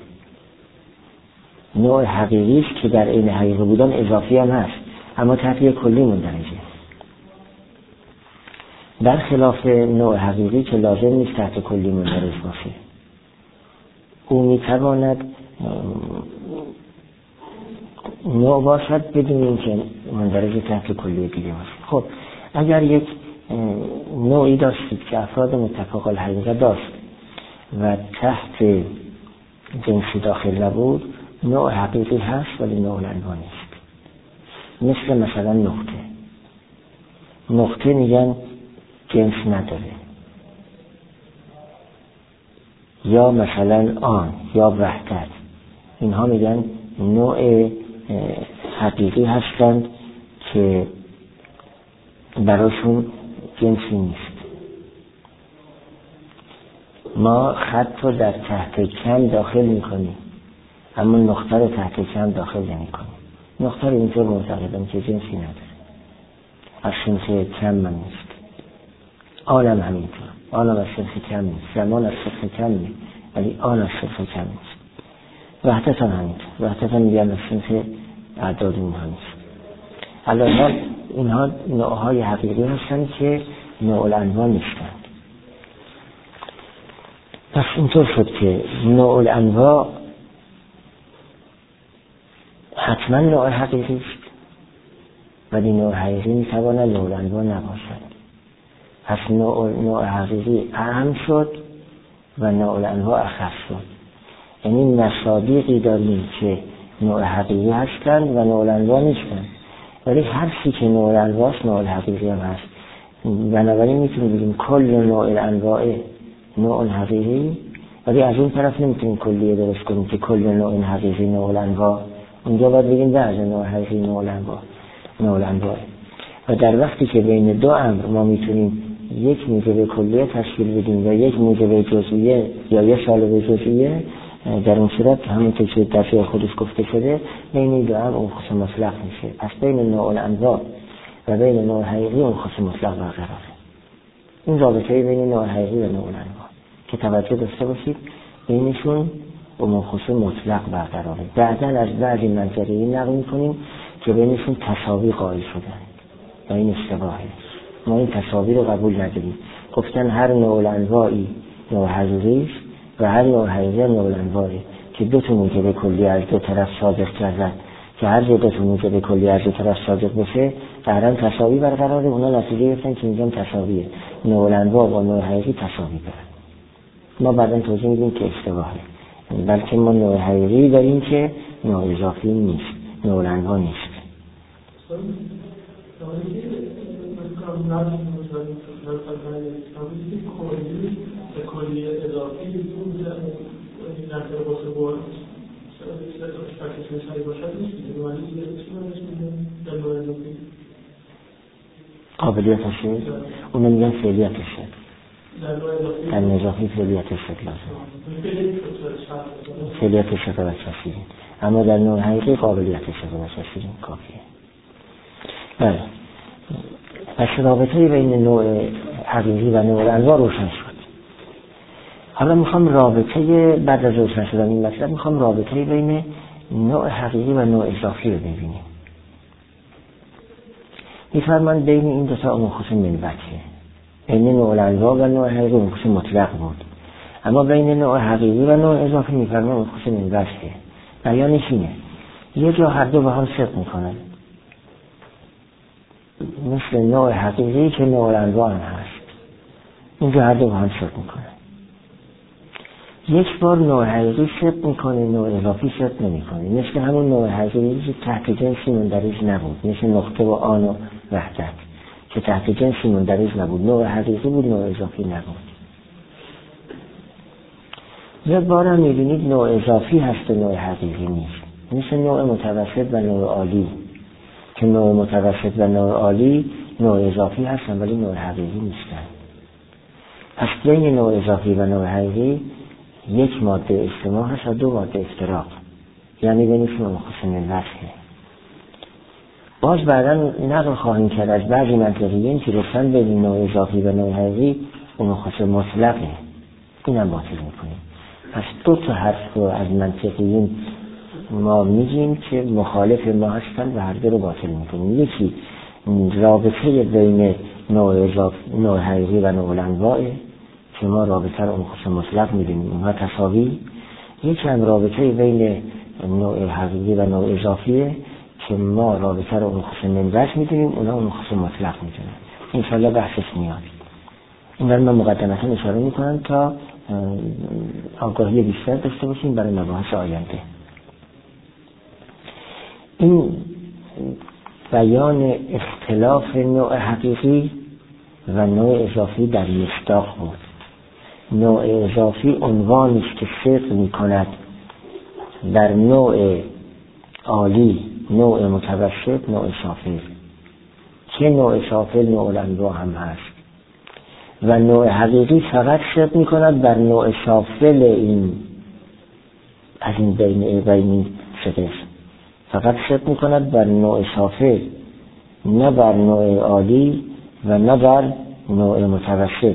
Speaker 1: نوع حقیقی است که در عین حقیقی بودن اضافی هم هست، اما تحت کلی مندرجه. برخلاف نوع حقیقی که لازم نیست تحت کلی مندرج باشه. او میتواند نوع باشد بدون اینکه مندرج تحت کلی دیگه باشه. خب اگر یک نوعی داشتید که افراد متفق الحقیقه داشت و تحت جنسی داخل نبود، نوع حقیقی هست ولی نوع الانواع نیست. مثلا نقطه میگن جنس نداره، یا مثلا آن یا وحدت، اینها میگن نوع حقیقی هستند که براشون جنسی نیست. ما خط رو در تحت کم داخل میکنیم اما نقطه رو تحت کم داخل نمیکنیم. نقطه رو اینطور معتقدم که جنسی نداره، از صنف کم من نیست. آنم همینطور، آنم از صنف کم نیست. زمان از صنف کم نیست ولی آن از صنف کم نیست. وحدت هم همینطور، وحدت هم میگن از صنف اعداد اینها نیست. الان اینها نوعهای حقیقی هستند که نوع الانواع نیستند. پس اینطور شد که نوع الانواع حتما نوع حقیقی است ولی نوع حقیقی میتواند نوع الانواع نباشد. پس نوع حقیقی اعم شد و نوع الانواع اخف شد. یعنی مصادیقی داریم که نوع حقیقی هستند و نوع الانواع نیستند، ولی هر چی که نوع الانواع است نوع الحقیقی هم هست. بنابراین میتونیم بگیم کل نوع الانواع نوع حقیقی، ولی از اون طرف نمیتونیم کلیه درست کنیم که کل نوع حقیقی نوع الانواع. اونجا باید بگیم بعض نوع حقیقی نوع الانواع. و در وقتی که بین دو امر ما میتونیم یک موجب کلیه تشکیل بدیم و یک موجب جزئیه یا یک سالب جزئیه، در اون صورت همونطور که در خودش گفته شده بین دو امر اون خصوص مطلق میشه. پس بین نوع الانواع و بین نوع حقیقی اون خصوص مطلق برقراره. این رابطه بین نوع حقیقی و نوع الانواع که توجه داشته باشید بینشون اون خصوص مطلق برقراره. بعداً از بعضی منطقی نقل می‌کنیم که بینشون تساوی قائل شدن و این اشتباهه. ما این تساوی رو قبول نداریم. گفتن هر نوع الانواعی نوع حقیقی است و هر نوع حقیقی نوع الانواعی که دو تا موجب کلی از دو طرف صادق کردن که هر دو تا موجب کلی از دو طرف صادق بشه قرار تساوی برقراره. اونا نتیجه گرفتن که اینجا تساویه، نوع الانواع و نوع حقیقی تساوی دارن. ما بعداً توضیح میدیم که اشتباهه، بلکه ما نوع حقیقی داریم که نوع اضافی نیست، نوع الانواع نیست.
Speaker 2: کلی اضافی
Speaker 1: قابلیت شد اونو میگن فعلیت شد. در اضافی فعلیت شد لازم، فعلیت شد و چسیدین، اما در نوع حقیقی قابلیت شد و چسیدین کافیه. بله. پس رابطه بین نوع حقیقی و نوع انواع روشن شد. حالا میخوام رابطه بعد از روشن شدن این مطلب میخوام رابطه بین نوع حقیقی و نوع اضافی رو ببینیم. میفرمان بین این دو تا مخصوص منبته، بین نوع انواع و نوع حقیقی مخصوص مطلق بود، اما بین نوع حقیقی و نوع اضافی میفرمان مخصوص منبته. بیانش اینه یه جا هر دو به هم صدق میکنن، مثل نوع حقیقی که نوع انواع هم هست، اینجا هر دو به هم صدق میکنن. یک بار نوع حقیقی صدق میکنه، نوع اضافی صدق نمیکنه، مثل همون نوع حقیقی که تحت جنسی مندرج نبود، مثل نقطه و آن و وحدت که تحت جنسی مندرج نبود، نوع حقیقی بود، نوع اضافی نبود. یک بار هم میبینید نوع اضافی هست و نوع حقیقی نیست، مثل نوع متوسط و نوع عالی که نوع متوسط و نوع عالی نوع اضافی هستن ولی نوع حقیقی نیستن. پس بین نوع اضافی و نوع حقیقی یک ماده اجتماع هست و دو ماده افتراق، یعنی بینشون مخصوص منبته. باز بعدا نقل خواهیم کرد از بعضی منطقیین که رفتن بین نوع اضافی و نوع حقیقی و مخصوص مطلقه، اینم باطل میکنیم. پس دو تا حرف رو از منطقیین ما میگیم که مخالف ما هستن و هر دو رو باطل میکنیم. یکی رابطه بین نوع حقیقی و نوع انواعه که ما رابطه رو مخصوص مطلق میدونیم، اونها تساوی. یکی هم رابطه بین نوع حقیقی و نوع اضافیه که ما رابطه رو مخصوص منبت میدونیم، اونها مخصوص مطلق میدونیم. انشاءالله بحثش میاد. این رو من مقدمتا اشاره میکنم تا آگاهی بیشتر داشته باشیم برای مباحث آینده. این بیان اختلاف نوع حقیقی و نوع اضافی در مصداق بود. نوع اضافی عنوانی است که صدق می‌کند در نوع عالی، نوع متوسط، نوع سافل، که نوع سافل نوع انواع هم هست، و نوع حقیقی فقط صدق می‌کند بر نوع سافل این از این بین صدق، فقط صدق می‌کند بر نوع سافل، نه بر نوع عالی و نه بر نوع متوسط.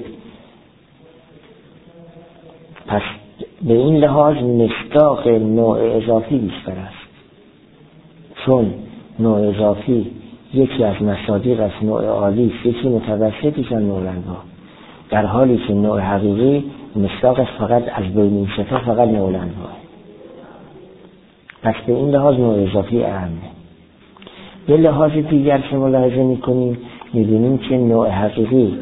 Speaker 1: پس به این لحاظ مصداق نوع اضافی بیشتر است، چون نوع اضافی یکی از مصادیق از نوع عالی، یکی متوسطی که نوع انواع، در حالی که نوع حقیقی مصداقش فقط از بین این سه تا فقط نوع انواع. پس به این لحاظ نوع اضافی اهمه. به لحاظ دیگر که ملاحظه میکنیم میبینیم که نوع حقیقی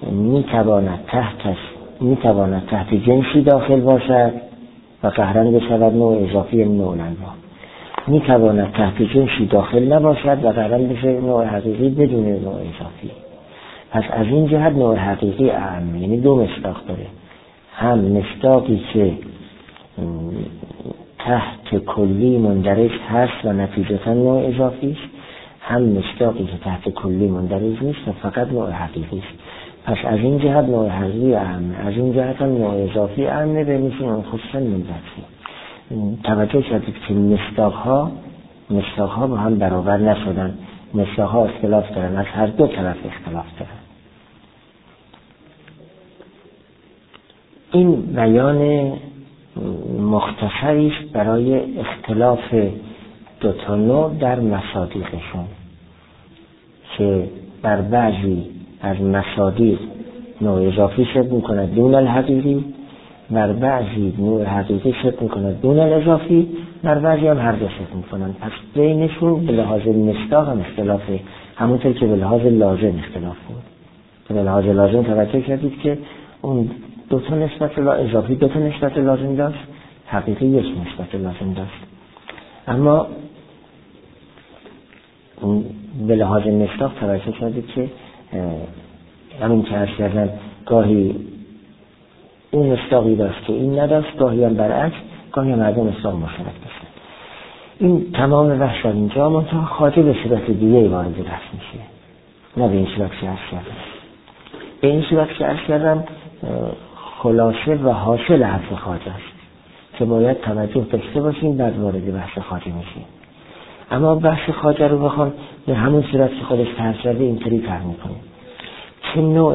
Speaker 1: میتواند تحت جنسی داخل باشد و قهرن بشود نوع اضافی نوع انواع، میتواند تحت جنسی داخل نباشد و قهرن بشود نوع حقیقی بدون نوع اضافی. پس از این جهت نوع حقیقی اهم، یعنی دو مصداق داره، هم مصداقی که تحت کلی مندرج هست و نتیجتا نوع اضافی است، هم مصداقی که تحت کلی مندرج نیست و فقط نوع حقیقی است. پس از این جهت نوع حقیقی اهمه، از این جهت هم نوع اضافی اهمه، به میشون خصوصا منبتی. توجه کردید که مصداقها با هم برابر نشدن، مصداقها اختلاف دارن، از هر دو طرف اختلاف دارن. این بیان مختصری است برای اختلاف دو تا نوع در مصادیقشون که بر بعضی از مصادیق نوع اضافی صدق میکند دون الحقیقی، بر بعضی نوع حقیقی صدق میکند دون الاضافی، بر بعضی هم هر دو صدق میکنند. پس بینشون به لحاظ مصداق هم اختلافه، همونطور که به لحاظ لازم اختلاف بود. به لحاظ لازم توجه کردید که اون دو تا نسبت اضافی دو تا نسبت لازم داشت، حقیقی یک نسبت لازم داشت. اما به لحاظ مصداق توجه کردید که همین که عرض کردن گاهی اون مصداقی داشت که این نداشت، گاهی هم برعکس، گاهی هم هر مصداق مشترک داشت. این تمام بحث در اینجا منتها خواجه به صورت دیگه وارد بحث میشه، نه به این صورت که عرض کردم. به این صورت که عرض کردم خلاصه و حاصل حرف خواجه است که باید توجه داشته باشیم بعد وارد بحث خواجه میشیم. اما بحث خواجه رو بخوام به همون صورت که خودش طرح کرده اینطوری طرح میکنه که نوع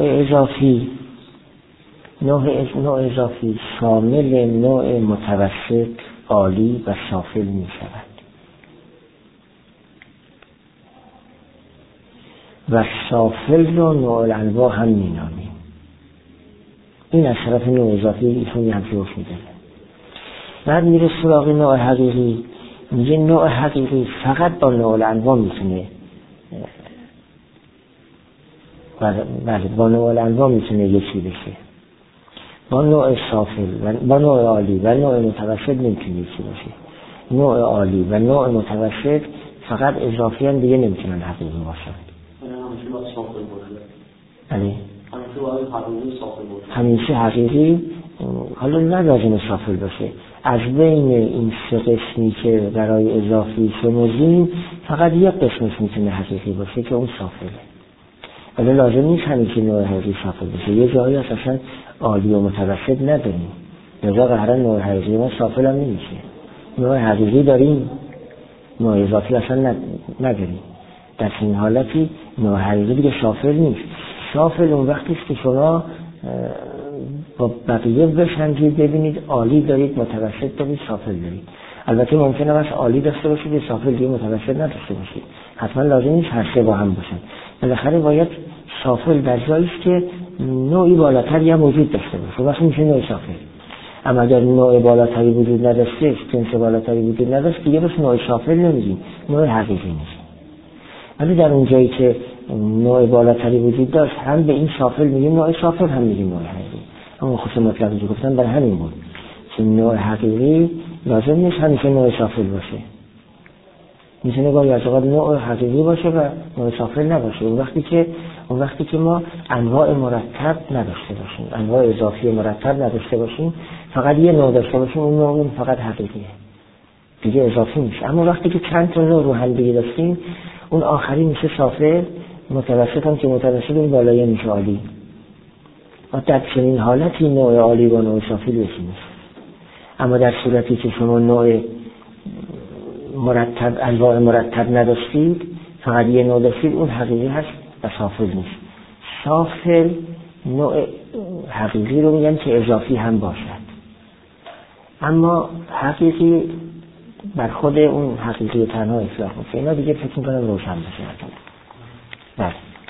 Speaker 1: اضافی شامل نوع متوسط، عالی و سافل می شود و سافل رو نوع الانواع هم می نامیم. این از طرف نوع اضافی ایشون هم جوش می داره. بعد میره سراغ نوع حقیقی، میگه نوع حقیقی فقط با نوع الانواع میتونه با نوع الانواع میتونه یکی بشه، با نوع سافل و با نوع عالی و نوع متوسط نمیتونه یکی بشه. نوع عالی و نوع متوسط فقط اضافی هم دیگه نمیتونن حقیقی باشن. همیشه حقیقی حالا نلازم سافل باشه. از بین این سه قسمی که برای اضافی شمردیم فقط یک قسمش میتونه حقیقی باشه که اون سافله. ولی لازم نیست همیشه نوع حقیقی سافل باشه. یه جایی اصلا عالی و متوسط نداریم، لذا قراره نوع حقیقی ما سافل هم نمیشه. نوع حقیقی داریم، نوع اضافی اصلا نداریم. در این حالتی نوع حقیقی دیگه سافل نیست. سافل اون وقتی است که شما با بقیه بسنجید ببینید عالی دارید، متوسط دارید، سافل دارید. البته ممکنه بس عالی داشته باشید و سافل دیگه متوسط نداشته باشید، حتما لازم نیست هر سه با هم باشن. بالاخره باید سافل در جایی است که نوعی بالاتری هم وجود داشته باشه، وقتی میشه نوع سافل. اما اگر نوع بالاتری وجود نداشته، جنس بالاتری وجود نداشته، دیگه بس نوع سافل نمیگیم، نوع حقیقی نیست. ولی در اون جایی که نوع بالاتری وجود داشت، هم به این سافل میگیم نوع سافل، هم میگیم نوع حقیقی. اما خصوص مطلقی که گفتم برای همین بود که نوع حقیقی لازم نیست همیشه نوع سافل باشه. میتونه گاهی از اوقات نوع حقیقی باشه و نوع سافل نباشه. اون وقتی که ما انواع مرتب نداشته باشیم، انواع اضافی مرتب نداشته باشیم، فقط یه نوع داشته باشیم، اون نوع فقط حقیقیه، دیگه اضافی میشه. اما وقتی که چند تا نوع رو هم دیگه داشتیم، اون آخری میشه سافل، متوسط هم که متوسط اون بالایی میشه عالی. و در چنین حالتی نوع عالی با نوع سافل یکی نیست. اما در صورتی که شما نوع مرتب، انواع مرتب نداشتید، فقط یه نوع داشتید، اون حقیقی هست و سافل نیست. سافل نوع حقیقی رو میگن که اضافی هم باشد، اما حقیقی بر خود اون حقیقی تنها اطلاق میشه. اینا دیگه فکر میکنم روشن بشه. بله.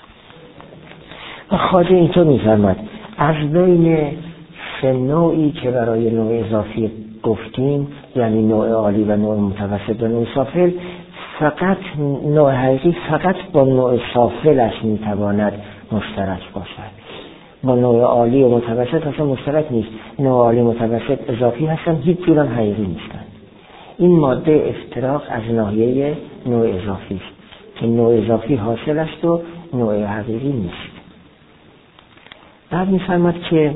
Speaker 1: و خواجه اینطور میفرماد از بین سه نوعی که برای نوع اضافی گفتیم، یعنی نوع عالی و نوع متوسط و نوع سافل، فقط نوع حقیقی فقط با نوع سافلش میتواند مشترک باشد. با نوع عالی و متوسط اصلا مشترک نیست. نوع عالی متوسط اضافی هستن، هیچ جور هم حقیقی نیستن. این ماده افتراق از ناحیه نوع اضافی است که نوع اضافی حاصل است و نوع حقیقی نیست. بعد می‌فرماد که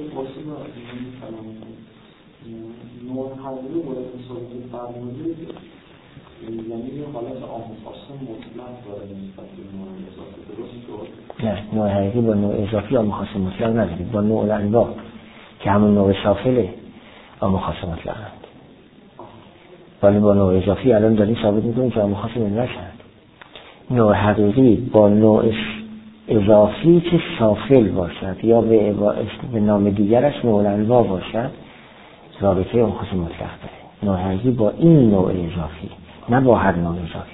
Speaker 2: نوع حقیقی باید مثالی فرمودید، یعنی یه حالت آموخاصه مطلق داره نسبت به نوع اضافی، درست شد؟
Speaker 1: نه، نوع حقیقی با نوع اضافی آموخاصه مطلق ندارید. با نوع الانواع که همون نوع سافله آموخاصه مطلق هست. ولی با نوع اضافی الان داریم ثابت می‌کنیم که آموخاصه مطلق هست. نوع حقیقی با نوع اضافی که سافل باشد یا به نام دیگرش نوع الانواع باشد، رابطه اون خصوص مطلق داره. نوع حقیقی با این نوع اضافی، نه با هر نوع اضافی.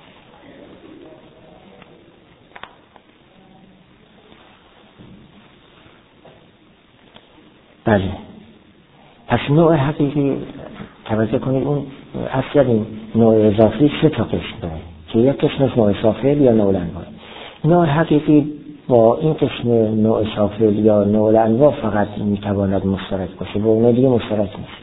Speaker 1: بله. پس نوع حقیقی توجه کنید، اون اصلا این نوع اضافی سه تا قسم داره که یک قسمش نوع سافل یا نوع الانواع. نوع حقیقی با این قسم نوع سافل یا نوع الانواع فقط میتواند مشترک باشه، با اون دیگه مشترک نیست.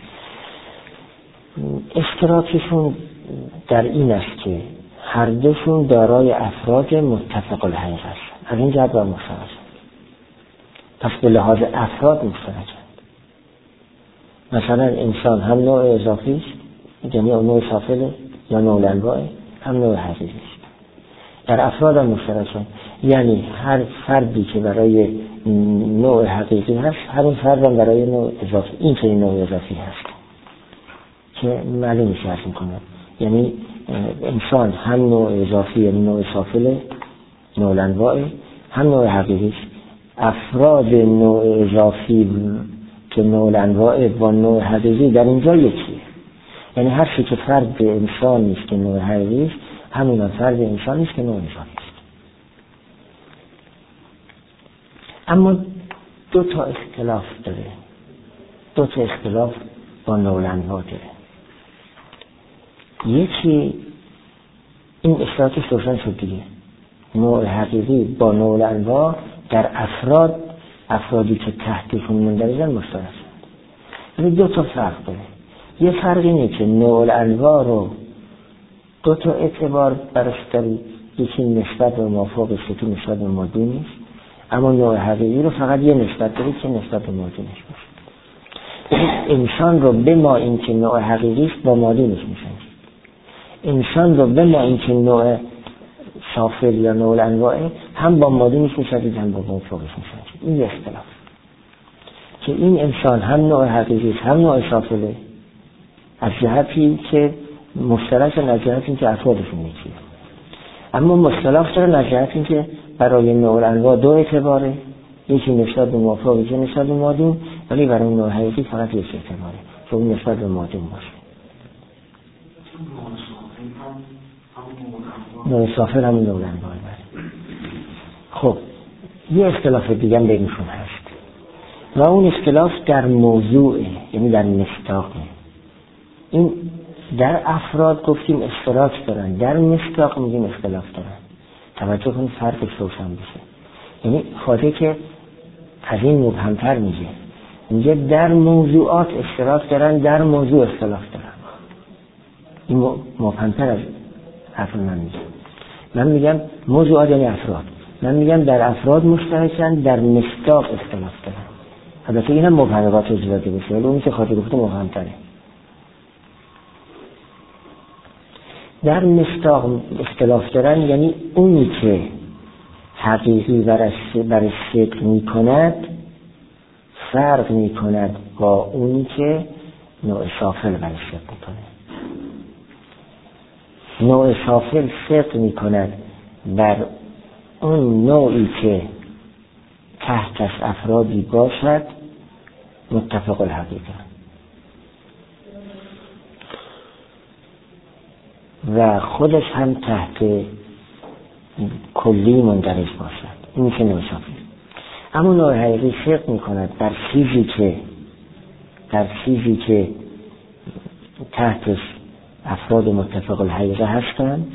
Speaker 1: اشتراکشون در این است که هر دوشون دارای افراد متفق الحقیقه هستند. از این جهت با مشترک، پس به لحاظ افراد مشترکند. مثلا انسان هم نوع اضافی است، یعنی نوع سافل یا نوع الانواع، هم نوع حقیقی است. در افراد هم مشترکند، یعنی هر فردی که برای نوع حقیقی هست، همین فرد هم برای نوع اضافی، این که نوع اضافی هست که معلوم میشه. میکنه یعنی انسان هم نوع اضافی یعنی نوع سافل نوع الانواع، هم نوع حقیقی است. افراد نوع اضافی که نوع الانواع با نوع حقیقی در اینجا یکیه. یعنی هر چی که فرد انسان نیست که نوع حقیقی است، همین فرد انسان نیست که نوع اضافی است. اما دو تا اختلاف داره، دو تا اختلاف با نوع الانواع داره. یکی این اصطلاحاتش روشن شد دیگه، نوع حقیقی با نوع الانواع در افرادی که تحتشون مندرجن مشترک هستند. ولی دو تا فرق داره. یه فرق اینه که نوع الانواع رو دو تا اعتبار برش داری، یکی نسبت به مافوق ستی نسبت به مادی نیست، اما نوع حقیقی رو فقط یه نسبت داری که نسبت به مادی نیست. انسان رو به ما این که نوع حقیقی است با مادی نیست میشن، انسان رو به ما این که نوع سافل یا نوع الانواع هم با مادی نیست میشن هم با مافوقش میشن. این یه اختلاف که این انسان هم نوع حقیقی است هم نوع سافله، از جهتی که مشترک از جهتی که افرادشون یکیه، اما مختلف داره از جهتی که برای نوع الانواع دو اعتباره، یکی نسبت به مافوق یکی نسبت به مادی، ولی برای نوع حقیقی فقط یک اعتباره که اون نسبت به مادی باشه. نوع سافل هم نوع الانواع. خب یه اختلاف دیگه هم بینشون هست و اون اختلاف در موضوعه، یعنی در مصداقه. این در افراد گفتیم اشتراک دارن، در مصداق میگیم اختلاف دارن. توجه کنید فرقش روشن بشه. یعنی خاطر که از این مبهمتر میگه در موضوعات اشتراک دارن، در موضوع اختلاف دارن. این مبهمتر از حرف من میگه. من میگم موضوعات یعنی افراد، من میگم در افراد مشترکن، در مصداق اختلاف دارن. البته این هم مبهمات زیاده بشه، ولی اونی که خاطر گفته مبهمتره. در مصداق اختلاف دارن یعنی اونی که حقیقی برش شکل می کند فرق می کند با اونی که نوع سافل برش شکل می کند. نوع سافل شکل می کند بر اون نوعی که تحتش افرادی باشد متفق الحقیقه و خودش هم تحت کلی مندرج باشد، این که نوع سافل. اما نوع حقیقی شکل می کند در چیزی که تحتش افراد متفق الحقیقه هستند،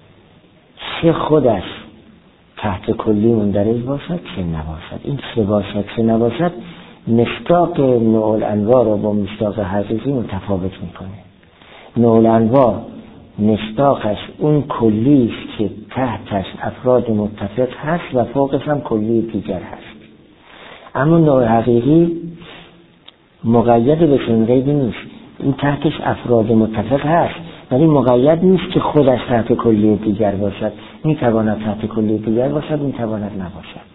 Speaker 1: چه خودش تحت کلی مندرج باشد چه نباشد. این چه باشد چه نباشد مصداق نوع الانواع را با مصداق حقیقی متفاوت میکنه. نوع الانواع مصداقش اون کلی است که تحتش افراد متفق هست و فوقش هم کلی دیگر هست. اما نوع حقیقی مقید به چنین قیدی نیست. این تحتش افراد متفق هست ولی مقید نیست که خودش تحت کلی دیگر باشد. میتواند تحت کلی دیگر باشد، میتواند نباشد.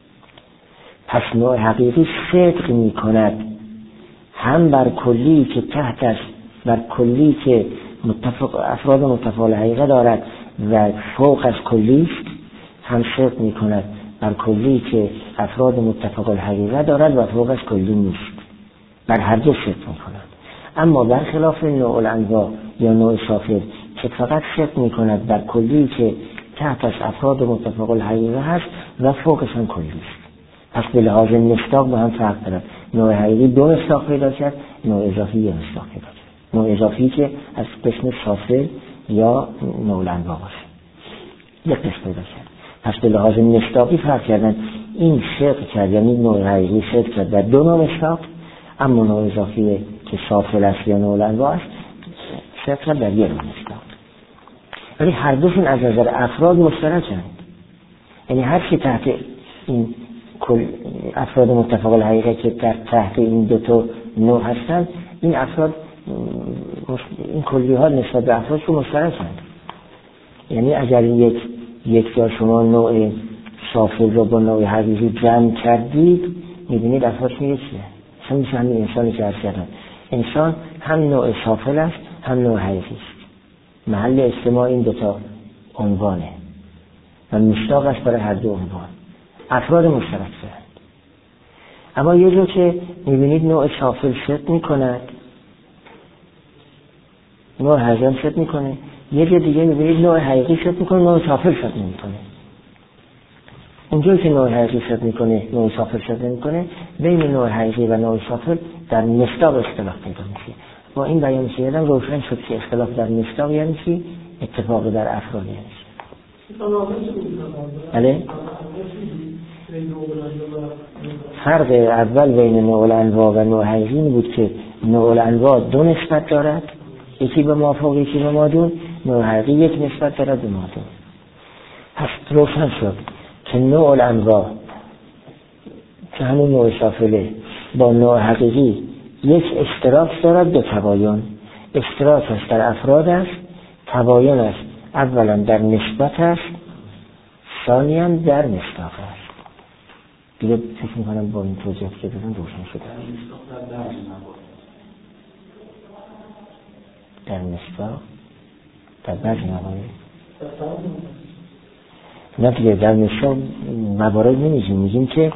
Speaker 1: پس نوع حقیقی صدق میکند هم بر کلی که تحتش، بر کلی که افراد متفق الحقیقه دارد و فوق از کلی است، هم صدق میکند بر کلی که افراد متفق الحقیقه دارد و فوق از کلی نیست. بر هر دو صدق میکند. اما برخلاف نوع الانواع یا نوع سافل که فقط صدق میکند بر کلی که تحتش افراد متفق الحقیقه هست و فوقش هم کلی است. پس به لحاظ مصداق با هم فرق دارد. نوع حقیقی دو مصداق پیدا کرد، نوع اضافی یک مصداق پیدا کرد. نوع اضافی که از قسم سافل یا نوع الانواع باشه یک قسم پیدا کرد. پس به لحاظ مصداقی فرق کردن. این صدق کرد یعنی نوع حقیقی صدق کرد در دو نوع مصداق، اما نوع اضافی که سافل است یا نوع الانواع است صدق کرد در یک نوع مصداق. ولی هر دوشون از نظر افراد مشترکند. یعنی هر کی تحت این افراد متفق الحقیقه که تحت این دو تا نوع هستند، این افراد این کلی ها نسبت به افرادشون مشترکند. یعنی اگر یک جا شما نوع سافل رو با نوع حقیقی جمع کردید میبینید افرادشون یکیه. مثلا میشه همین انسانی که عرض کردم، انسان هم نوع سافل است هم نوع حقیقی است. محل اجتماع این دوتا عنوانه و مشتاق است برای هر دو عنوان. افراد مشترک دارند. اما یه جا که میبینید نوع سافل صدق میکند، نوع حقیقی صدق میکنه، یه جا دیگه میبینید نوع حقیقی صدق میکنه، نوع سافل صدق نمیکنه. اونجایی که نوع حقیقی صدق میکنه، نوع سافل صدق نمیکنه، بین نوع حقیقی و نوع سافل در مصداق اختلاف پیدا میشه. با این بیان شدن روشن شد که اختلاف در مصداق یعنی چی؟ اتفاق در افراد یعنی چی؟ بله؟ فرق اول بین نوع الانواع و نوع حقیقی بود که نوع الانواع دو نسبت دارد، یکی به مافوق یکی به مادون، نوع حقیقی یک نسبت دارد به مادون. پس روشن شد که نوع الانواع که همون نوع سافله با نوع حقیقی یک اشتراک دارد به تباین. اشتراکش در افراد است، تباین است اولا در نسبت است، ثانیاً در مصداق است. دیگه فکر میکنم با این توضیح که دادم روشن شده. در مصداق در بعضی موارد نه دیگه در مصداق موارد میگیم که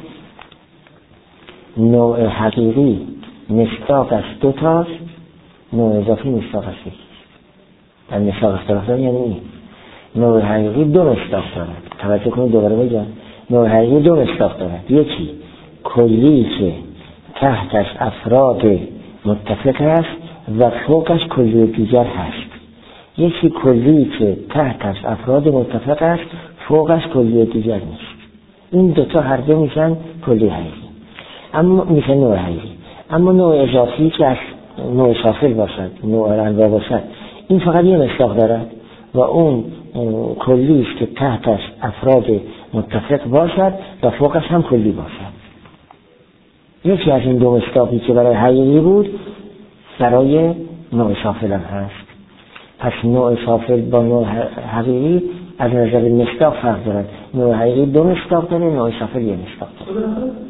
Speaker 1: نوع حقیقی مصداق است دو تاست، نوع اضافی مصداق است یکی. در مصداق اختلاف دارد یعنی این نوع حقیقی دو مصداق دارد. توجه کنید دوباره بگم، نوع حقیقی دو مصداق دارد، یکی کلی که تحتش افراد متفق است و فوقش کلی دیگر هست، یکی کلی که تحتش افراد متفق است فوقش کلی دیگر نیست. این دوتا هر دو میشن کلی حقیقی، اما میشه نوع حقیقی. اما نوع اضافی که از نوع سافل باشد، نوع الانواع باشد، این فقط یه مصداق دارد و اون کلی است که تحتش افراد متفق باشد و فوقش هم کلی باشد. یکی از این دو مصداقی که برای حقیقی بود برای نوع سافل هم هست. پس نوع سافل با نوع حقیقی از نظر مصداق فرق دارد. نوع حقیقی دو مصداق داره، نوع سافل یه مصداق داره.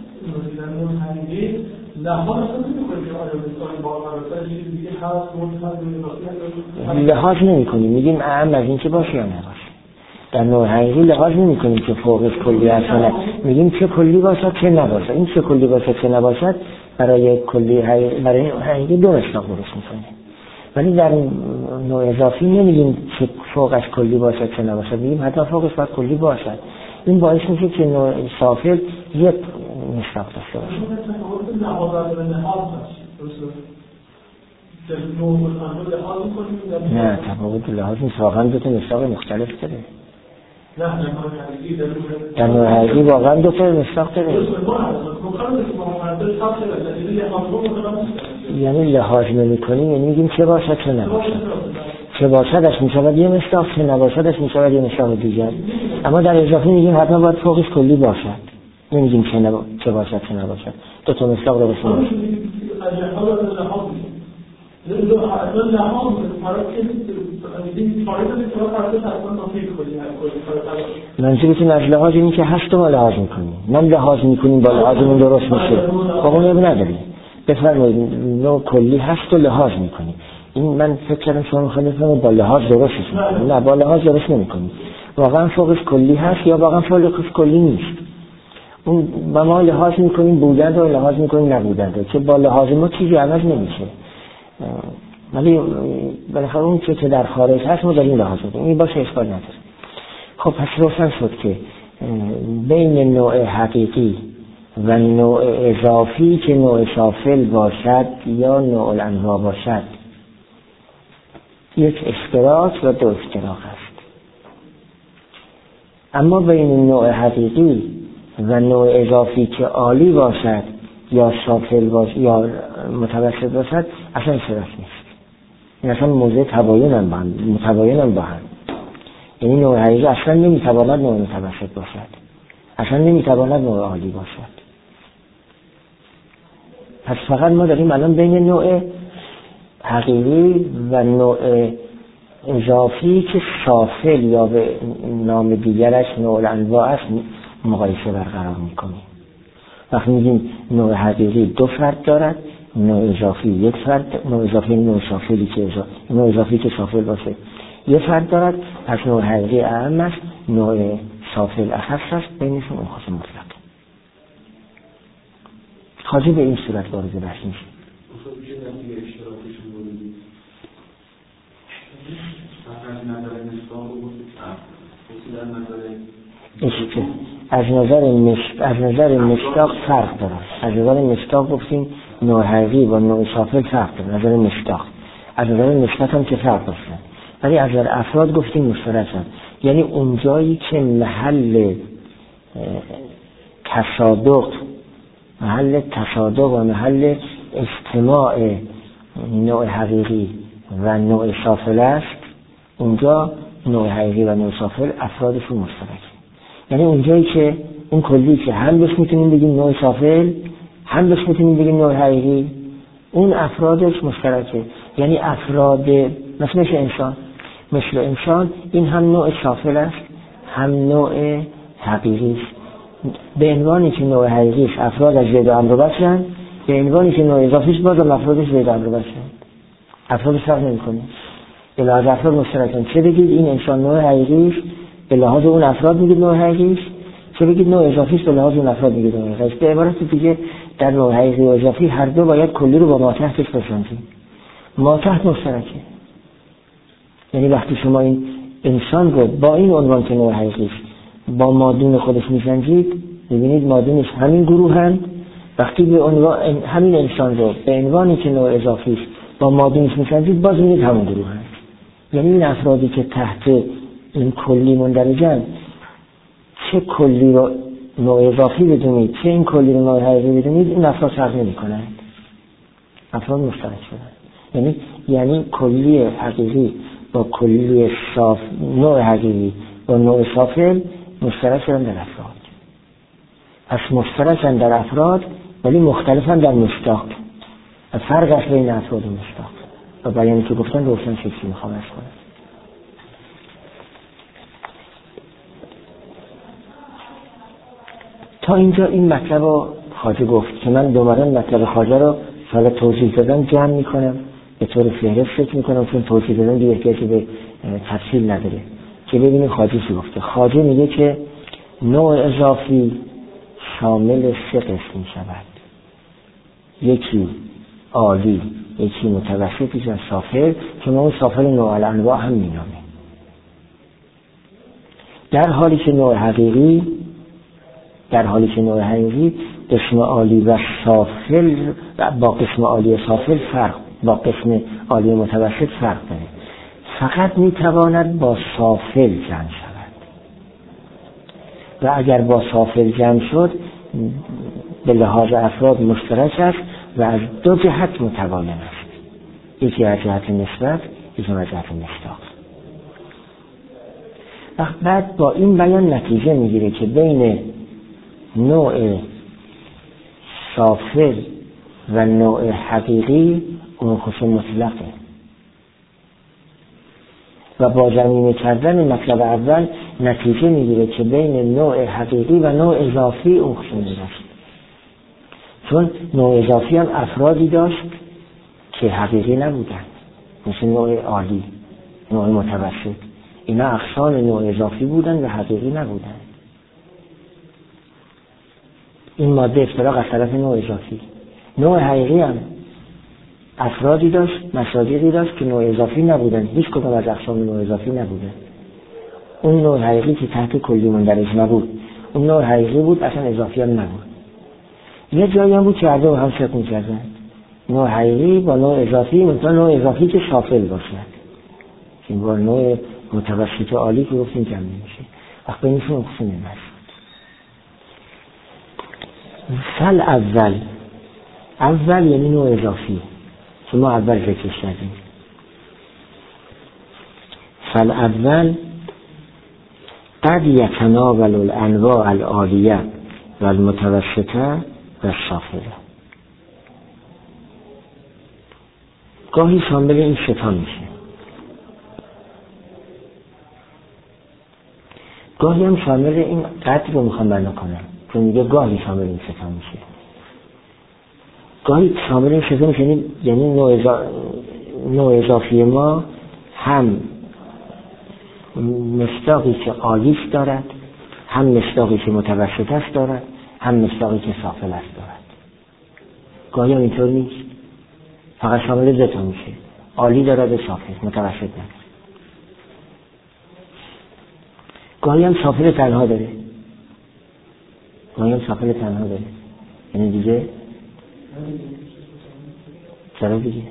Speaker 1: لحاظ نمی کنیم، میگیم اهم از این که باشه یا نباشه. در نوع حقیقی لحاظ نمی کنیم که فوقش کلی هست یا نه، میگیم چه کلی باشد چه نباشد. این چه کلی باشد چه نباشد برای کلی برای حقیقی دو مصداق درست میکنه. ولی در نوع اضافی نمیگیم که فوقش کلی باشد چه نباشد، میگیم حتی فوقش باید کلی باشد. این باعث میشه که نوع سافل یک مصداق داشته باشه. نه تفاوت لحاظ نیست، واقعا دو تا مصداق مختلف داره. در نوع حقیقی واقعا دو تا مصداق داره. یعنی لحاظ نمی کنیم، یعنی میگیم چه باشد چه نباشد. چه باشدش میشود یه مصداق، چه نباشدش میشود یه مصداق دیگر. اما در اضافی میگیم حتما باید فوقش کلی باشد، نمیگیم چه باشد چه نباشد. دو تا مصداق رو بسیم منظورتون از لحاظ اینی که هست و ما لحاظ میکنیم، من لحاظ میکنیم با لحاظمون درست میشه، با اون یه نداریم. بفرمایید نوع کلی هست و لحاظ میکنیم. این من فکر کردم شما میخواید با لحاظ درست میکنیم. نه، با لحاظ درست نمیکنیم. واقعا فوقش کلی هست یا واقعا فوقش کلی نیست. اون با ما لحاظ میکنیم بودن و لحاظ میکنیم نبودن، که با لحاظ ما چیزی عوض نمیشه. ولی بالاخره اون که در خارج هست ما داریم لحاظ میکنیم، این باشه اشکال نداره. خب پس روشن شد که بین نوع حقیقی و نوع اضافی که نوع سافل باشد یا نوع الانواع باشد یک اشتراک و دو اشتراک است. اما بین نوع حقیقی و نوع اضافی که عالی باشد یا سافل باشد یا متوسط باشد اصلا اشتراک نیست. این اصلا موضوع متباینن با هم. یعنی نوع حقیقی اصلا نمیتواند نوع متوسط باشد، اصلا نمیتواند نوع عالی باشد. پس فقط ما داریم الان بین نوع حقیقی و نوع اضافی که سافل یا به نام دیگرش نوع الانواع است مقایسه برقرار میکنیم. وقتی میگیم نوع حقیقی دو فرد دارد، نوع اضافی یک فرد، نوع اضافی نوع سافلی که نوع اضافی که سافل باشه یه فرق دارد، پس نوع حقیقی اعم است، نوع سافل اخص است، بینشون اون خاص مطلق. خواهی به این صورت وارد بحث میشه. از نظر مشتاق فرق داره. از نظر مشتاق گفتیم نوع حقیقی با نوع سافل فرق داره. نظر مشتاق از نظر نسبت هم که فرق داره، ولی از نظر افراد گفتیم مشترک هم. یعنی اونجایی که محل تصادق و محل اجتماع نوع حقیقی و نوع سافل است، اونجا نوع حقیقی و نوع سافل افرادشون مشترک. یعنی اونجایی که اون کلی که هم بهش میتونیم بگیم نوع سافل، هم بهش میتونیم بگیم نوع حقیقی، اون افرادش مشترکه. یعنی افراد مثل انسان این هم نوع سافل است، هم نوع حقیقی است. به عنوانی که نوع حقیقی است افراد از زید و عمرو بشن، به عنوانی که نوع اضافی است باز هم افرادش زید و عمرو بشن. افرادش فرق نمی‌کنه. به لحاظ افراد مشترکن. چه بگید این انسان نوع حقیقی است، به لحاظ اون افراد میگید نوع حقیقی است. چه بگید نوع اضافی است، به لحاظ اون افراد میگید نوع حقیقی است. به عبارت دیگه در نوع حقیقی و اضافی هر دو باید کلی رو با ما تحتش بسنجیم. ما تحت مشترکه. یعنی وقتی شما این انسان رو با این عنوان که نوع حقیقی است با مادون خودش میسنجید، میبینید مادونش همین گروه هست. وقتی به عنوان همین انسان رو به عنوانی که نوع اضافی است با مادونش میسنجید، باز میبینید همون گروه هست. یعنی این افرادی که تحت این کلی مندرجن، چه کلی رو نوع اضافی بدونید چه این کلی رو نوع حقیقی بدونید، این افراد فرق نمی‌کنند. افراد مشترک شدن. یعنی کلی حقیقی با کلی نوع حقیقی با نوع سافل مشترک شدن در افراد. پس مشترکن در افراد ولی مختلفن در مشتاق. فرق است بین افراد و مشتاق. و بیانی که گفتن روشن شد چی میخوام ارز کنم. تا اینجا این مطلب رو خواجه گفت که من دوباره مطلب خواجه رو حالا توضیح دادن جمع میکنم، به طور فهرست فکر میکنم، چون توضیح دادن دیگه احتیاجی به تفصیل نداره. که ببینیم خواجه چی گفته. خواجه میگه که نوع اضافی شامل 3 قسم میشود. یکی عالی، یکی متوسط، یکی سافل، که ما اون سافل نوع الانواع هم مینامیم. در حالی که نوع حقیقی قسم عالی و سافل با قسم عالی سافل با قسم عالی متوسط فرق داره. فقط میتواند با سافل جمع شود و اگر با سافل جمع شد به لحاظ افراد مشترک است و از 2 جهت متواین است. یکی از جهت نسبت، یکی از جهت مشتاق. بعد با این بیان نتیجه میگیره که بین نوع سافل و نوع حقیقی اون خصوص مطلقه. و با ضمیمه کردن مطلب اول نتیجه میگیره که بین نوع حقیقی و نوع اضافی اون خصوص است. چون نوع اضافی هم افرادی داشت که حقیقی نبودن، مثل نوع عالی، نوع متوسط. اینا اقسام نوع اضافی بودن و حقیقی نبودن. این ماده افتراق از طرف نوع اضافی. نوع حقیقی هم افرادی داشت، مصادیقی داشت که نوع اضافی نبودن، هیچ کدام از اقسام نوع اضافی نبودن. اون نوع حقیقی که تحت کلی مندرج نبود، اون نوع حقیقی بود، اصلا اضافی هم نبود. یه جایی هم بود که عرضه هم شک می‌کردن نوع حقیقی با نوع اضافی، مثلا نوع اضافی که سافل باشد، این با نوع متوسط عالی که گفتیم جمع میشه. وقتی اینشون قسم نمیشه. فل اول یعنی نوع اضافی که ما اول ذکرش کردیم. فل اول قد یتناول الانواع العالیه و المتوسطه و السافله. گاهی شامل این 3 تا میشه، گاهی هم شامل این قدر رو میخوام بنا کنم، چون میگه گاهی شامل این 3 تا میشه. گاهی شامل این 3 تا میشه، یعنی نوع اضافی ما هم مصداقی که عالیش دارد، هم مصداقی که متوسط است دارد، هم مصداقی که سافل است دارد. گاهی هم اینطور نیست، فقط شامل دو تا میشه، عالی دارد و سافل، متوسط ندارد. گاهی هم سافل تنها داره، گاهی هم سافل تنها داره. یعنی دیگه چرا دیگه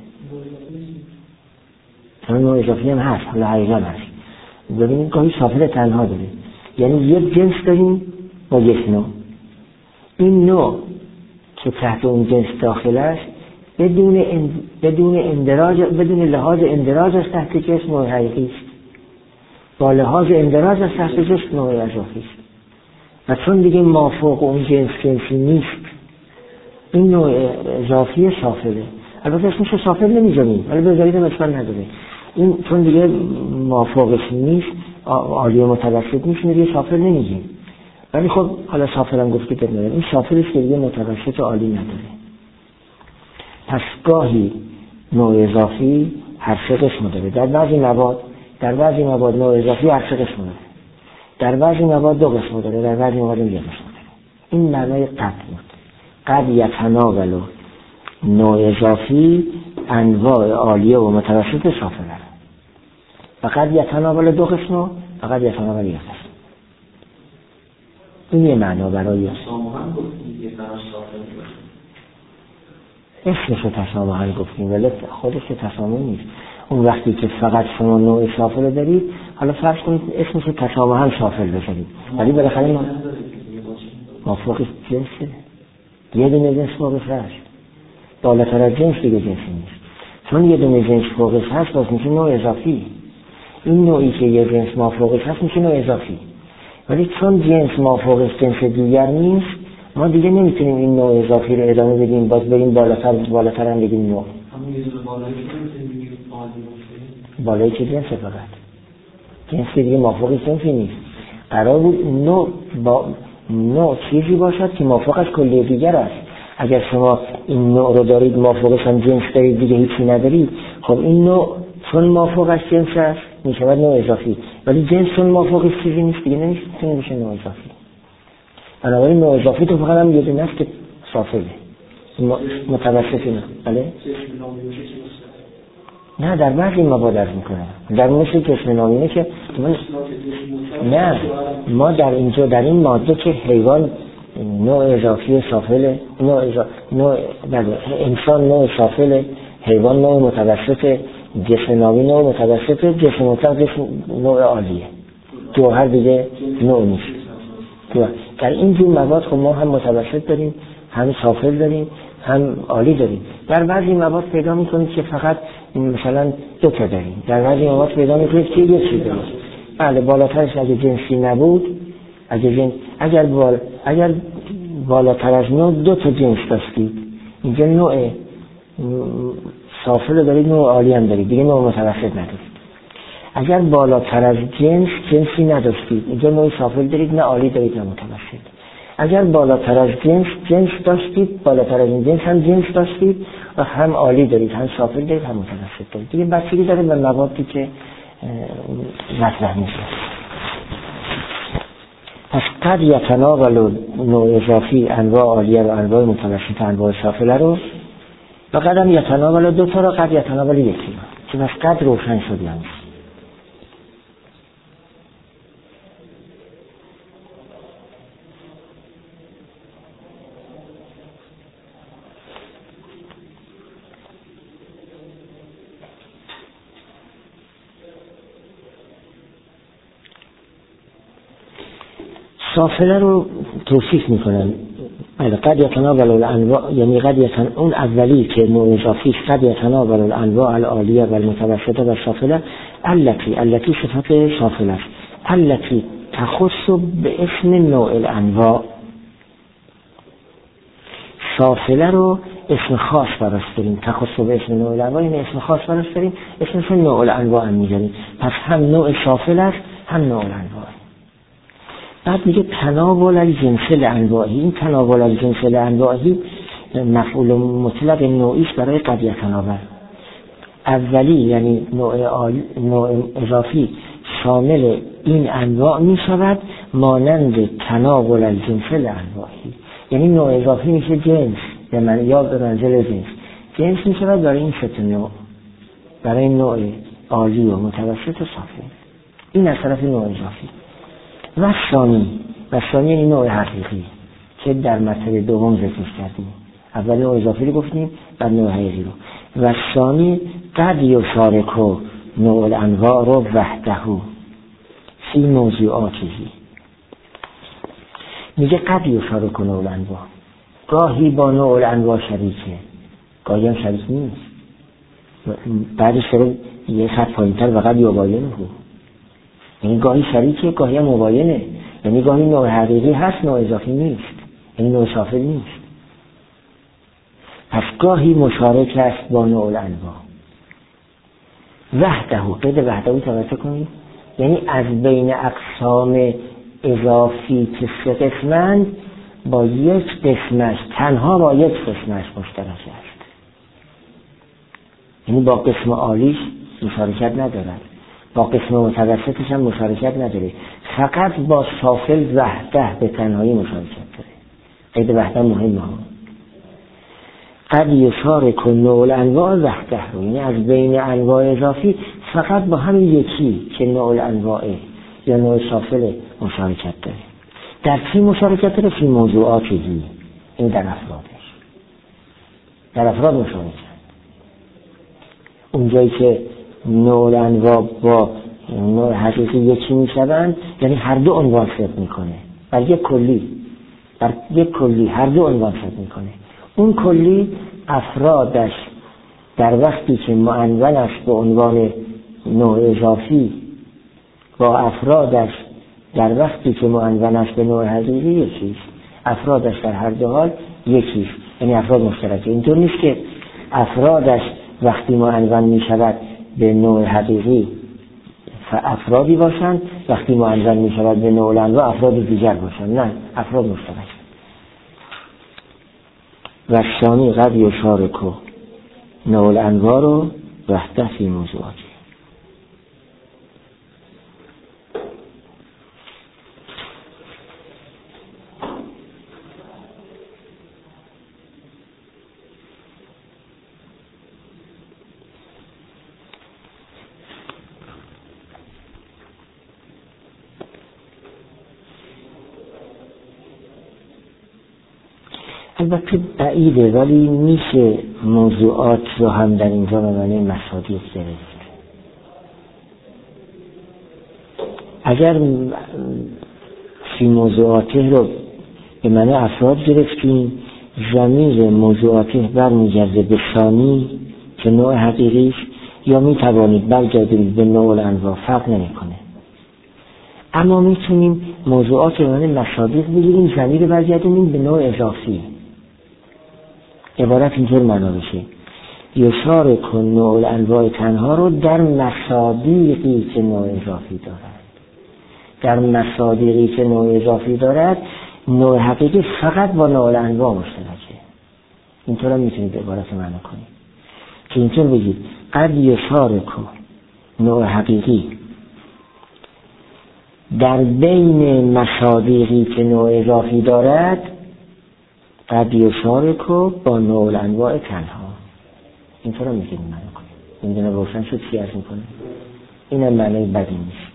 Speaker 1: چون نوع اضافی هم هست، حالا حقیقا هست. ببینید گاهی سافل تنها داره، یعنی یک جنس داریم با یک نوع. این نوع که تحت اون جنس داخل است بدون اندراج، بدون لحاظ اندراج از تحت جنس نوع حقیقی است، با لحاظ اندراج از تحت جنس نوع اضافی است. و چون دیگه مافوق اون جنس جنسی نیست، این نوع اضافی سافله. البته اسمش سافل نمیذاریم ولی بذارید هم اشکال نداره. این چون دیگه مافوقش نیست، عالی و متوسط نیست، دیگه سافل نمیگیم. ولی خب حالا سافل هم گفتی که نداره، این سافلش که دیگه متوسط و عالی نداره. پس گاهی نوع اضافی هر سه قسم داره. در بعضی مواد نوع اضافی هر سه قسم داره، در بعضی مواد دو قسم داره، در بعضی مواد یک قسم داره. این معنای قد بود. قد یتناول نوع اضافی انواع عالیه و متوسط سافل داره. فقط یتناول دو قسم و فقط یتناول یک قسم. این یه معنا برای اسمش تسامحاً گفتیم ولی خودش تسامح نیست. اون وقتی که فقط شما نوع سافل دارید، حالا فرض کنید اسمش تسامحاً سافل بذارید، ولی بالاخره ما فوق جنسه، یه دونه جنس فوقش هست، بالاتر از جنس دیگه جنسی نیست. چون یه دونه جنس فوقش هست باز میشه نوع اضافی. این نوعی که یه جنس ما فوقش هست میشه نوع اضافی. ولی چون جنس ما فوقش جنس دیگر نیست، ما دیگه نمیتونیم این نوع اضافی رو ادامه بدیم، باز بریم بالاتر هم بگیم نوع. بالایی که جنس فقط جنس دیگه ما فوقش جنسی نیست. قرار بود نوع چیزی باشد که مافوق از کلیه دیگر است. اگر شما این نوع رو دارید مافوقش هم جنس دارید دیگه هیچی ندارید، خب این نوع چون مافوقش جنس است میشود نوع اضافی، ولی جنس چون مافوقش چیزی نیست دیگه نمیشه بشه نوع اضافی. بنابراین نوع اضافی تو فقط هم یه دونه است که سافله، متوسطی نه. بله؟ نه در بعضی مواد درز میکنه، در مثل جسم نامینه که نه، ما در اینجا در این ماده که حیوان نوع اضافی سافله، انسان نوع سافله، حیوان نوع متوسطه، جسم نامی نوع متوسطه، جسم مطلق نوع عالیه، جوهر دیگه نوع نیست. در این جور مواد خب ما هم متوسط داریم، هم سافل داریم، هم عالی داریم. در بعضی مواد پیدا میکنید که فقط مثلا دو تا داریم، در بعضی مواد پیدا میکنید که یک چیز داریم. بله بالاترش اگه جنسی نبود، اگر بالاتر از نوع دو تا جنس داشتید، اینجا نوع سافل دارید، نوع عالی هم دارید، دیگه نوع متوسط ندارید. اگر بالاتر از جنسی نداشتید، اینجا نوع سافل دارید، نه عالی دارید نه متوسط. اگر بالاتر از جنس داشتید، بالاتر از این جنس هم جنس داشتید و هم عالی دارید، هم سافل دارید، هم متوسط دارید. دیگه بستگی داره به موادی که مطرح میشه. پس قد یتناول نوع اضافی انواع عالیه و انواع متوسط انواع سافله رو، و قدم یتناول دو تا رو، قد یتناول یکی رو، که بس قد روشن شد. یعنی سافله رو توصیف میکنن. قد یتناول الانواع، یعنی اون اولی که نوع اضافی است، قد یتناول الانواع العالیه و المتوسطه و سافله، التي صفت سافله است، التي تخص به اسم نوع الانواع. سافله رو اسم خاص براش داریم، تخص به اسم نوع الانواع، این اسم خاص براش داریم، اسمش نوع الانواع هم میذاریم. پس هم نوع سافل است هم نوع الانواع. بعد میگه تناول الجنس الانواعی. این تناول الجنس الانواعی مفعول مطلق نوعی است برای قد یتناول. اولی یعنی نوع اضافی شامل این انواع می شود مانند تناول الجنس الانواعی، یعنی نوع اضافی میشه جنس یا به منزل جنس می شود برای این سه نوع، برای نوع عالی و متوسط و صافی. این از طرف نوع اضافی. و ثانی این نوع حقیقی که در مرتبه دوم ذکر کردیم. اول نوع اضافی رو گفتیم، بعد نوع حقیقی رو. و ثانی قد یشارک نوع الانواع رو وحده فی موضوعاتی. میگه قد یشارک نوع الانواع، گاهی با نوع الانواع شریکه، گاهی هم شریک نیست. بعدش داره یه خط پایین‌تر و قد یباینه، یعنی گاهی شریکه گاهی هم مباینه، یعنی گاهی نوع حقیقی هست نوع اضافی نیست، یعنی نوع شافل نیست. پس گاهی مشارک است با نوع الانواع. وحده، قید وحده توجه کنید، یعنی از بین اقسام اضافی که سه قسمند با یک قسمش، تنها با یک قسمش مشترک است، یعنی با قسم عالیش مشارکت ندارد، با قسم متوسطش هم مشارکت نداره، فقط با شافل وحده به تنهایی مشارکت داره. قید وحده مهمه. قد یشارک نوع الانواع وحده، یعنی از بین انواع اضافی فقط با همین یکی که نوع الانواع یا نوع شافل مشارکت داره. در چی مشارکت داره؟ فی موضوعاتی، این در افرادش، در افراد مشارکت. اونجایی که نوع الانواع با نوع حقیقی یکی میشوند، یعنی هر دو عنوان صدق میکنه، بر یک کلی هر دو عنوان صدق میکنه. اون کلی افرادش در وقتی که معنون است به عنوان نوع اضافی، با افرادش در وقتی که معنون است به نوع حقیقی یکیست. افرادش در هر دو حال یکیست، یعنی افراد مشترکه. اینطور نیست که افرادش وقتی معنون می شود به نوع حقیقی افرادی باشند، وقتی معنون می شود به نوع الانواع افراد دیگر باشند. نه، افراد مشترک. و ثانی قد یشارک نوع الانواع رو وحده فی موضوعاتی. البته بعیده، ولی میشه موضوعات رو هم در اینجا به معنی مصادیق گرفت. اگر فی موضوعاته رو به معنی افراد گرفتیم، ضمیر موضوعاته برمیگرده به ثانی که نوع حقیقی است، یا میتوانید برگردید به نوع الانواع، فرق نمیکنه. اما میتونیم موضوعات رو به معنی مصادیق بگیریم، ضمیر برگردونیم به نوع اضافی. عبارت اینطور معنا بشه: یشارک نوع الانواع تنها رو در مصادیقی که نوع اضافی دارد. در مصادیقی که نوع اضافی دارد، نوع حقیقی فقط با نوع الانواع مشترکه. اینطور هم میتونید عبارت معنا کنید که اینطور بگید: قد یشارک نوع حقیقی در بین مصادیقی که نوع اضافی دارد، قد یشارک با نوع الانواع تنها. اینطور هم میتونید معنا کنید. این دونه روشن شد چی عرض میکنه؟ این هم معنی بدی نیست.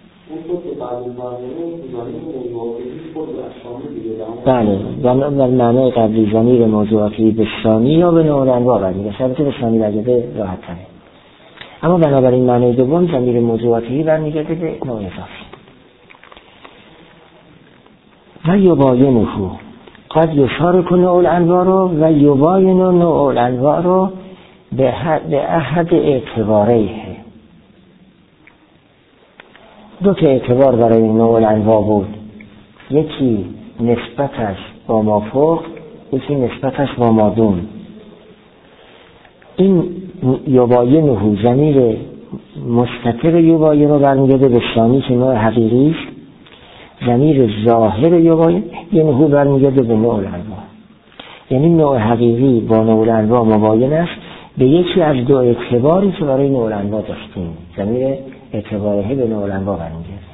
Speaker 1: بله، و معنی قبلی ضمیر موضوعاتی به ثانی یا به نوع الانواع برمیگرده. البته به ثانی برگرده راحت تره، اما بنابراین معنی دوم ضمیر موضوعاتی برمیگرده به نوع اضافی. و یباینه قد یشارک نوع الانواع رو و یباین نوع الانواع رو به احد اعتباریه. دو تا اعتبار برای نوع الانواع بود، یکی نسبتش با مافوق، یکی نسبتش با مادون. این یباینه ضمیر مستتر یباین رو برمیگرده به ثانی که نوع حقیقی است، ضمیر ظاهر یباینه برمیگرده به نوع الانواع. یعنی نوع حقیقی با نوع الانواع مباین است به یکی از دو اعتباری که برای نوع الانواع داشتیم. ضمیر اعتباره به نوع الانواع برمیگرده.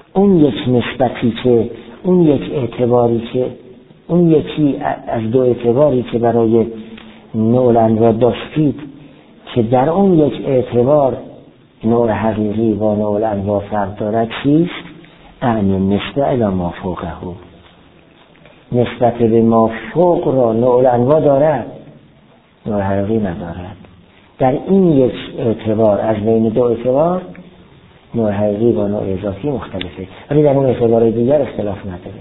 Speaker 1: اون یک نسبتی که، اون یک اعتباری که، اون یکی از دو اعتباری که برای نوع الانواع داشتید که در اون یک اعتبار نوع حقیقی و نوع الانواع فرق دارد چیست؟ اعنی نسبت الی ما فوقه، نسبت به ما فوق را نوع الانواع دارد، نوع حقیقی ندارد. در این یک اعتبار از بین دو اعتبار نوع حقیقی و نوع اضافی مختلفه، ولی در اون اعتبار دیگر اختلاف نداره.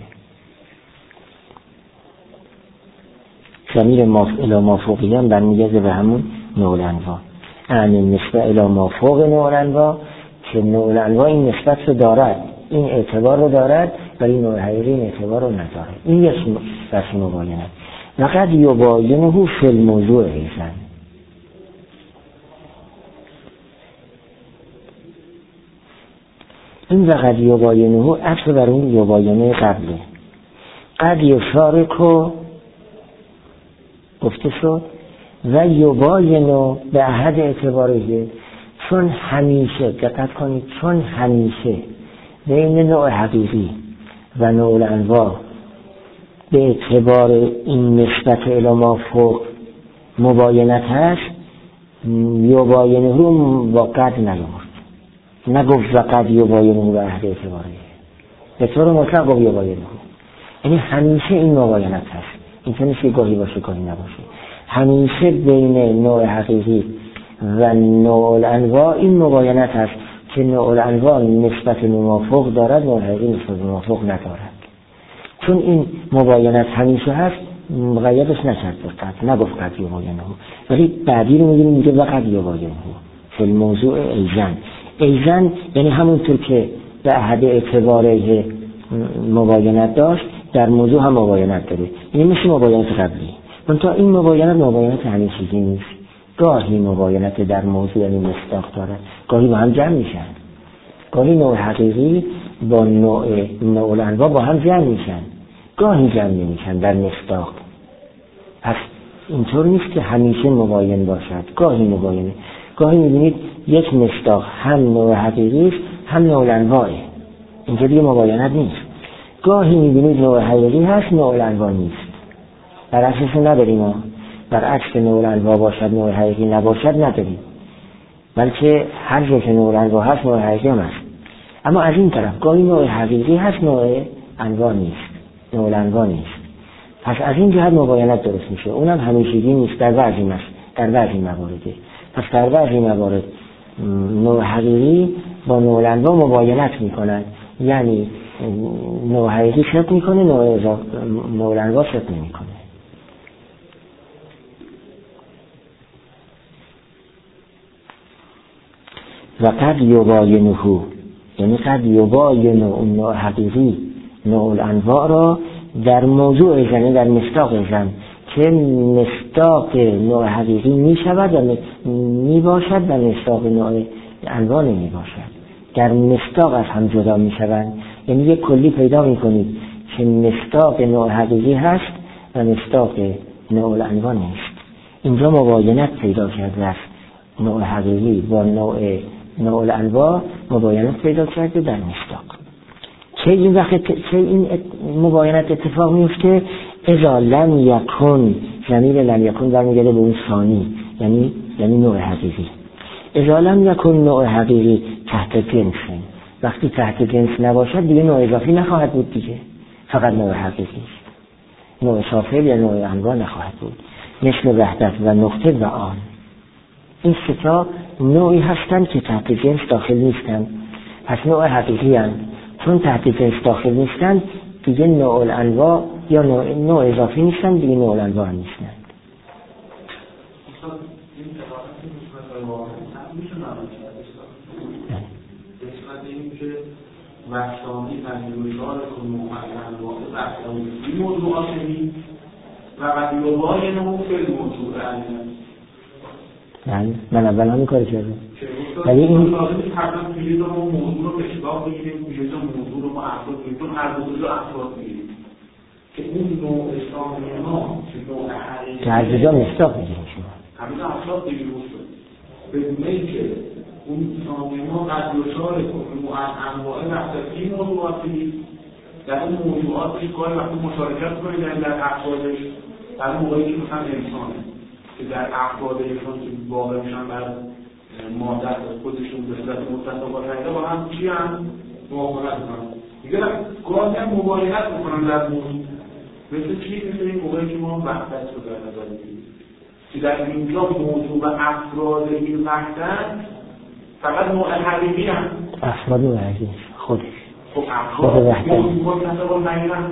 Speaker 1: ضمیر الی ما فوقیان برمیگرده به همون نوع الانواع. اعنی نسبت الی ما فوق نوع الانواع که نوع الانواع این نسبت رو دارد، این اعتبار رو دارد، ولی نوع حقیقی این اعتبار رو ندارد. این یک بحث مباینه. لقد یباینه فی الموضوع ایضا. این لقد یباینه اصل بر اون یباینه قبله. قد یشارکو گفته شد و یباینه به احد اعتباره، چون همیشه، دقت کنید، چون همیشه بین نوع حقیقی و نوع الانواع به اعتبار این نسبت الی ما فوق مباینت هست، یباینه رو با قد نیامد، نگفت و قد یباینه به احد اعتباره، به طور مطلق گفت یباینه. یعنی همیشه این مباینت هست، این که نیست گاهی باشه گاهی نباشه، همیشه بین نوع حقیقی و نوع الانواع این مباینت هست که نوع الانواع نسبت موافق دارد، نوع حقیقی نسبت موافق ندارد. چون این مباینت همیشه هست، مقیدش نکرد قد، نگفت قد یباینه، ولی بعدی رو میگیم میگه وقد یباینه فی الموضوع ایضا. ایضا یعنی همونطور که به احد اعتباره مباینت داشت، در موضوع هم مباینت داره. این مثل مباینت قبلی، منتها این مباینت همیشگی نیست. گاهی مباینت در موضوع یعنی مصداق دارد، گاهی با هم جمع میشن، گاهی نوع حقیقی با نوع الانواع با هم جمع میشن، گاهی جمع نمیشن در مصداق. پس اینطور نیست که همیشه مباین باشد، گاهی مباینه. گاهی میبینید یک مصداق هم نوع حقیقی است هم نوع الانواعه، اینجا دیگه مباینت نیست. گاهی میبینید نوع حقیقی هست نوع الانواع نیست، برعکسش نداریم. برعکس نوع الانواع باشد نوع حقیقی نباشد نداریم، بلکه هر جا که نوع الانواع هست نوع حقیقی هم هست. اما از این طرف گاهی نوع حقیقی هست نوع انواع نیست، نوع الانواع نیست. پس از این جهت مباینت درست میشه. اونم همیشگی نیست، در بعضی موارده. پس در بعضی موارد نوع حقیقی با نوع الانواع مباینت میکنن، یعنی نوع حقیقی شرط میکنه، نوع الانواع شرط نمیکنه. و قد یباینه، یعنی قد یباینه اون نوع حقیقی نوع الانواع را در موضوع زن، در مصداق زن، که مصداق نوع حقیقی می شود و می باشد و مصداق نوع انواع نمی باشد. در مصداق از هم جدا می شوند. یعنی یک کلی پیدا می کنید که مصداق نوع حقیقی هست و مصداق نوع الانواع نیست. اینجا مباینت پیدا کرده است، نوع حقیقی با نوع الانواع مباینت پیدا کرده در مصداق. چه این مباینت اتفاق میفته؟ اذا لم یکن، ضمیر لم یکن برمیگرده به اون ثانی، یعنی نوع حقیقی. اذا لم یکن نوع حقیقی تحت جنس، وقتی تحت جنس نباشد دیگه نوع اضافی نخواهد بود دیگه، فقط نوع حقیقی، نوع شافل یا نوع انواع نخواهد بود. مثل وحدت و نقطه و آن، این سه تا نوعی هستند که تحت جنس داخل نیستند، پس نوع حقیقی هستند. چون تحت جنس داخل نیستند دیگه نوع الانواع یا نوع اضافی نیستند، دیگه نوع الانواع نیستند.
Speaker 2: وقتانی تنجیمدار کنو الانواع وقتانی موضوعاتی و قد یباینه فی الموضوع
Speaker 1: بله، من اول همین کاری کردم. ولی این
Speaker 2: حتما توی ما موضوع رو اشتباه بگیریم، توی موضوع رو ما افراد بگیریم، چون هر موضوع رو افراد بگیریم که اون نوع اسلامی ما که نوع حقیقی
Speaker 1: که هر جدا مصداق بگیریم شما
Speaker 2: همین افراد بگیریم شد بدونه ای که اون ما قد دچار انواع مختلفی موضوعاتی در اون موضوعاتی کار وقتی مشارکت کنید در افرادش در موقعی که مثلا انسانه که در افرادشون که واقع میشن بر مادر خودشون به صورت متصابات هایده با هم چی هم موافقت کنن دیگه گاهی هم مباینت میکنن در موضوع مثل چی؟ مثل این موقعی که ما وحدت رو در نظر میگیریم که در اینجا موضوع و افراد این وحدت فقط نوع حقیقی هم
Speaker 1: افراد و حقیقی خودش
Speaker 2: خب افراد موضوع متصابات نگیرن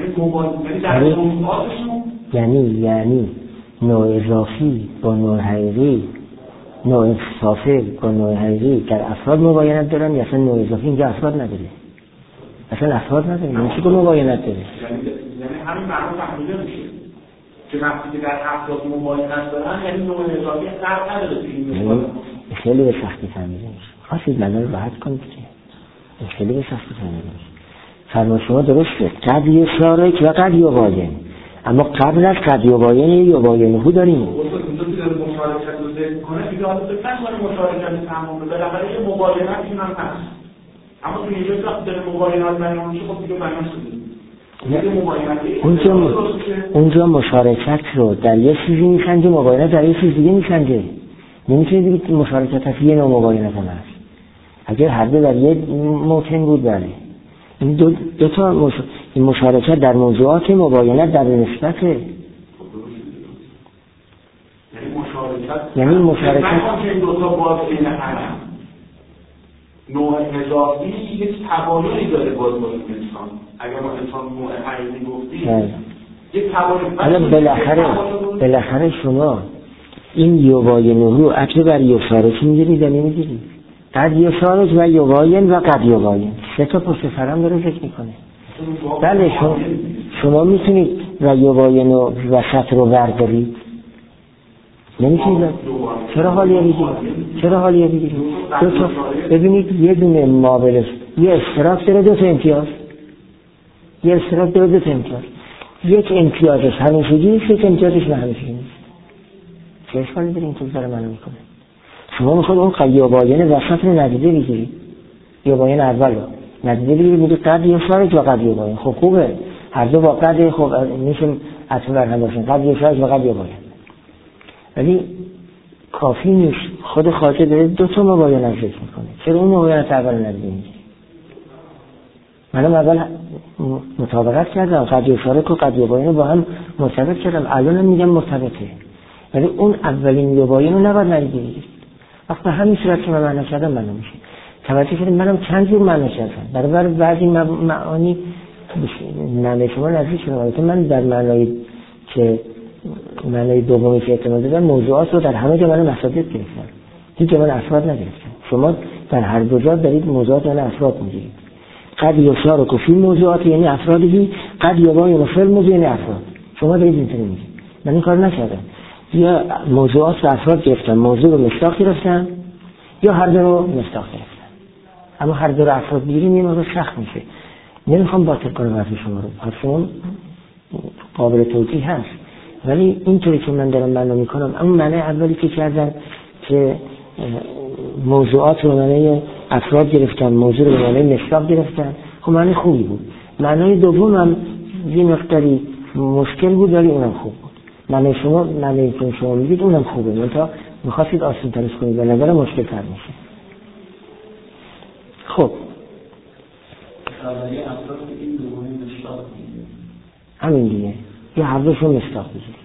Speaker 1: یعنی نوع اضافی با نوع حقیقی، نوع صافل با نوع حقیقی در افراد مباینت دارن یا اصلا نوع اضافی اینجا افراد نداره؟ اصلا افراد نداره، یعنی چی که مباینت داره؟
Speaker 2: یعنی همین معنی فهمیده میشه که وقتی که در افراد مباینت دارن یعنی نوع اضافی فرق نداره که این
Speaker 1: خیلی به سختی فهمیده میشه. خواستید معنی رو راحت کنید که خیلی به سختی فهمیده میشه. فرما شما درسته قد یشارک و قد یباین، اما قبل از قد یباینه داریم
Speaker 2: مشارکت رو ذکر کنه دیگه حالا فکر کنه مشارکت تمام بالاخره یه مباینتی هم هست اما تو اینجا وقتی داره مباینات بیان میشه خب دیگه بیان شده
Speaker 1: اونجا مشارکت رو در یه چیزی میسنجه، مباینت در یه چیز دیگه میسنجه. نمیتونی بگید مشارکت هست یه نوع مباینت هم هست. اگر هر دو در یه موطن بود بله این دو تا این مشارکت در موضوعات مباینت در نسبته. یعنی مشارکت
Speaker 2: این دو تا باز این هم نوع اضافی یک تباینی داره باز با این انسان. اگر ما انسان نوع حقیقی گفتیم یک تباین
Speaker 1: بالاخره شما این یباین رو عطف بر یشارک میگیرید یا نمیگیرید؟ قد یشارک و یباین و قد یباین سه تا پشت سرم داره ذکر میکنه. بله شما میتونید و یباین و وسط رو بردارید نمیتونید. چرا حالیه بگیرید؟ دو تا ببینید یه دونه مابلش یه اشتراک داره دو تا امتیاز، یک امتیازش همیشگی نیست، یک امتیازش نه همیشگی نیست. چه اشکالی داره این توضیح داره منو میکنه؟ شما میخواد اون قد یباین وسط رو ندیده بگیرید، یباین اول رو ندیده بگیرید میگه قد یشارک و قد یباین. خب خوبه هر دو با قد خب میشه عطف بر هم باشن قد یشارک و قد یباین، ولی کافی نیست. خود خاطر داره دو تا مباینت ذکر میکنه. چرا اون مباینت اول ندیده میگیرید؟ منم اول مطابقت کردم قد یشارک و قد یباین با هم مرتبط کردم، الانم میگم مرتبطه، ولی اون اولین یباین رو نباید ندیده بگیرید. وقتی همین صورت که من معنی کردم معنا میشه. توجه کنید منم چند جور معنی کردم برای بعضی معانی معنی شما نزدیک شدم. البته من در معنی دومی که اعتماد دادم موضوعات رو در همه جا من مصادیق گرفتم، هیچ جا من افراد نگرفتم. شما در هر دو جا دارید موضوعات من افراد میگیرید. قد یشارک فی موضوعات یعنی افرادی، قد یباین فی الموضوع یعنی افراد. شما دارید اینطوری میگید، من این کار نکردم. یا موضوعات رو افراد گرفتن، موضوع رو مصداق گرفتن، یا هر دو رو مصداق گرفتن. اما هر دو رو افراد بگیریم یه موضوع سخت میشه. نمیخوام باطل کنم حرف شما رو، حرف شما قابل توجیه هست، ولی اینطوری که من دارم معنا میکنم اما معنی اولی که کردن که موضوعات رو معنی افراد گرفتن، موضوع رو معنی مصداق گرفتن، خب معنی خوبی بود. معنی دوم هم یه مقداری مشکل بود ولی اونم خوب بود. معنی که شما میگید اونم خوبه، منتها میخواستید آسان ترش کنید به نظر مشکل تر میشه. خب همین دیگه یه هر دوشون مصداق بگیرید.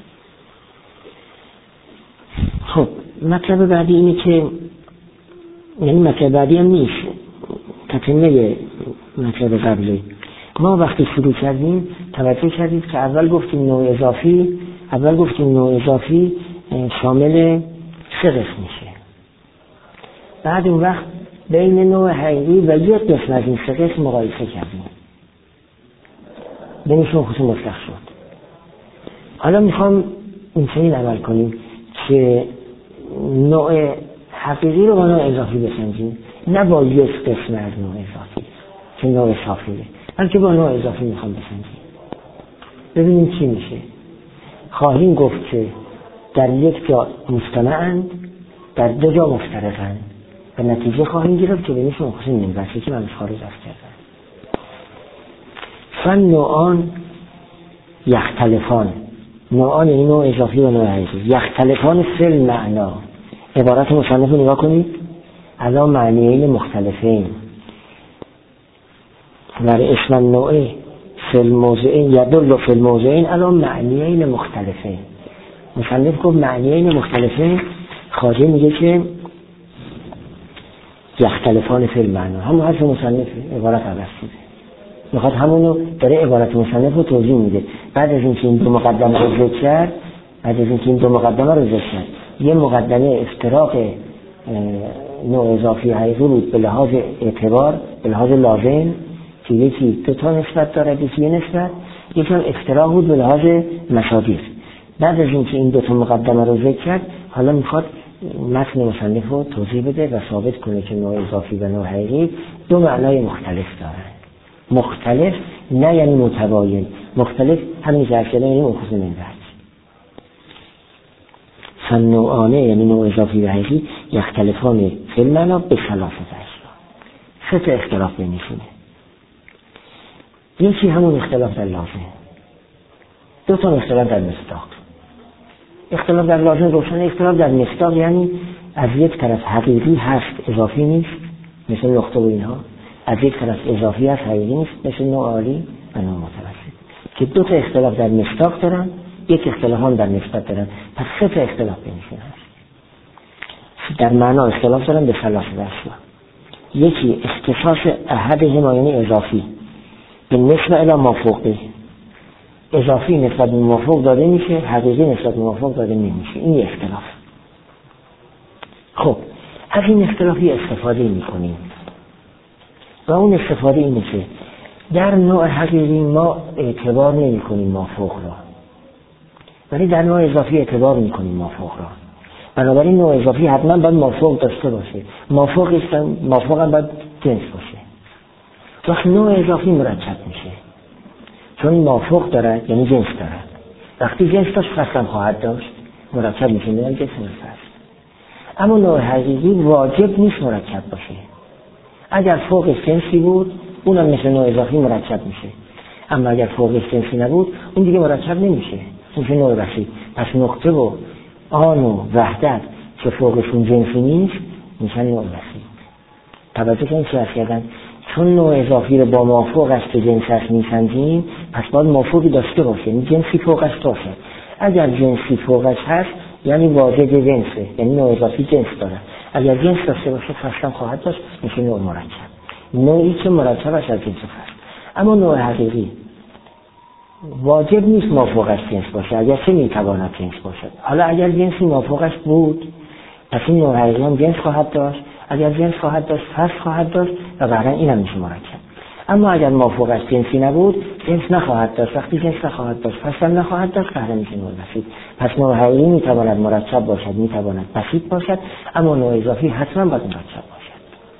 Speaker 1: خب مطلب بعدی اینه که یعنی مطلب بعدی هم نیست، تکمیل مطلب قبلی. ما وقتی شروع کردیم توجه کردید که اول گفتیم نوع اضافی شامل سه قسم میشه. بعد اون وقت بین نوع حقیقی و یک قسم از این سه قسم مقایسه کردیم، بینشون خصوص مطلق شد. حالا میخوام اینطوری عمل کنیم که نوع حقیقی رو با نوع اضافی بسنجیم، نه با یک قسم از نوع اضافی که نوع صافیه، بلکه با نوع اضافی میخوام بسنجیم ببینیم چی میشه. خواهیم گفت که در یک جا مجتمعند، در دو جا مفترقند. و نتیجه خواهیم گرفت که به مثل مخصوص نمیرسه که من از خارج از کردم. فن نوعان یختلفان، نوعان این نوع اضافی و نوع حقیقی، یختلفان فی المعنا. عبارت مصنف رو نگاه کنید، علی معنیین مختلفین و اسم النوع فی الموضعین یدل فی الموضعین علی معنیین مختلفین. مصنف گفت معنیین مختلفین، خواجه میگه که یختلفان فی المعنا، همون حرف مصنف عبارت عوض شده، میخواد همونو داره عبارت مصنف رو توضیح میده. بعد از اینکه این دو مقدمه رو ذکر کرد، یه مقدمه افتراق نوع اضافی حقیقی بود به لحاظ اعتبار، به لحاظ لازم که یکی دو تا نسبت داره، یکی یه نسبت، یکی هم افتراق بود به لحاظ مصادیق. بعد از اینکه این دو تا مقدمه رو ذکر کرد، حالا میخواد متن مصنف رو توضیح بده و ثابت کنه که نوع اضافی و نوع حقیقی دو معنای مختلف دارن. مختلف نه یعنی متباین، مختلف همین جهت یعنی مخصوص نمیرد. فنوعانه یعنی نوع اضافی و حقیقی یختلفان فی المعنا به ثلاثه اشیا، سه تا اختلاف بینشونه. یکی همون اختلاف در لازم، دو تا اختلاف در مصداق. اختلاف در لازم روشن، اختلاف در مصداق یعنی از یک طرف حقیقی هست اضافی نیست مثل نقطه و اینها، از یک طرف اضافی هست حقیقی نیست مثل نوع عالی و نوع متوسط، که دو تا اختلاف در مصداق دارن، یک اختلاف هم در نسبت دارن، پس سه تا اختلاف بینشون هست. در معنا اختلاف دارن به ثلاثه اشیا. یکی اختصاص احدهما یعنی اضافی به نسبت الی مافوقه، اضافی نسبت به مافوق داده میشه، حقیقی نسبت به مافوق داده نمیشه. این یک اختلاف. خب از این اختلافی استفاده میکنیم و اون استفاده اینه که در نوع حقیقی ما اعتبار نمی کنیم مافوق را، ولی در نوع اضافی اعتبار می کنیم مافوق را. بنابراین نوع اضافی حتما باید مافوق داشته باشه، مافوق هم باید جنس باشه. وقت نوع اضافی مرکب میشه چون مافوق دارد یعنی جنس دارد. وقتی جنس داشت فصل هم خواهد داشت، مرکب میشه، نه جنس فصل. اما نوع حقیقی واجب نیست مرکب باشه. اگر فوقش جنسی بود اونم مثل نوع اضافی مرکب میشه، اما اگر فوقش جنسی نبود اون دیگه مرکب نمیشه، میشه نوع وحید. پس نقطه و آن و وحدت که فوقشون جنسی نیست میشن نوع وحید. توجه کنید چه کردن؟ چون نوع اضافی رو با مافوقش که جنسش میسنجیم، پس باید مافوقی داشته باشه، یعنی جنسی فوقش باشه. اگر جنسی فوقش هست یعنی واجد جنسه، یعنی نوع اضافی جنس داره. اگر جنس داشته باشه فصلا خواهد داشت، میشه نوع مرکب، نوعی که مرکبش از جنس فصل. اما نوع حقیقی واجب نیست مافوقش جنس باشه، اگر چه میتواند جنس باشد. حالا اگر جنسی مافوقش بود پس این نوع حقیقی هم جنس خواهد داشت، اگر جنس خواهد داشت فصل خواهد داشت و بعدا این هم میشه مرکب. اما اگر مافوقش جنسی نبود جنس نخواهد داشت، وقتی جنس نخواهد داشت فصل نخواهد داشت، بعدا میشه نوع وحید. پس نوع حقیقی میتواند مرکب باشد، میتواند بسیط باشد، اما نوع اضافی حتما باید مرکب باشد.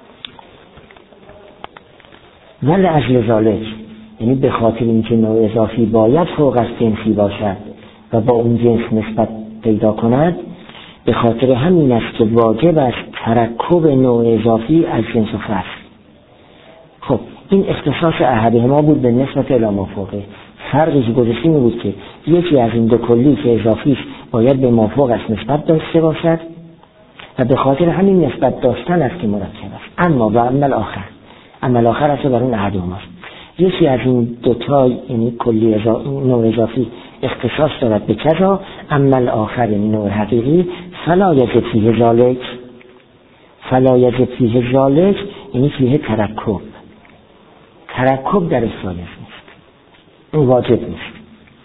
Speaker 1: ولی اجل ذالک، یعنی به خاطر اینکه نوع اضافی باید فوق از جنسی باشد و با اون جنس نسبت پیدا کند، به خاطر همین است که واجب است ترکب نوع اضافی از جنس و فصل. خب این اختصاص احدهما بود به نسبت الی مافوقه. فرقش گذشته می بود که یکی از این دو کلی که اضافیش باید به مافوقش نسبت داشته باشد و به خاطر همین نسبت داشتن است که مرکب است. اما و عمل آخر، عمل آخر است بر اون احدهماست. یکی از این دوتا یعنی کلی نوع اضافی اختصاص دارد به کذا، عمل آخر یعنی نوع حقیقی فلا یجب فیه ذالک، فلا یجب فیه ذالک یعنی فیه ترکب، ترکب در اصالش نیست، این واجب نیست.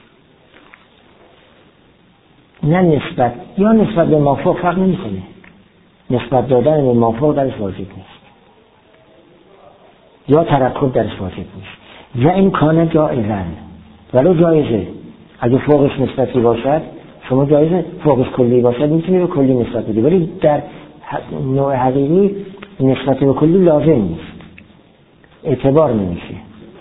Speaker 1: نه نسبت یا نسبت به مافوق فرق نمی کنه، نسبت دادن به مافوق درش واجب نیست یا ترکب درش واجب نیست. و این کانه جایزن، ولو جایزه، اگه فوقش نسبتی باشد شما جایزه، فوقش کلی باشد میتونی به کلی نسبت بدی، ولی در نوع حقیقی نسبت به کلی لازم نیست، اعتبار نمیشه.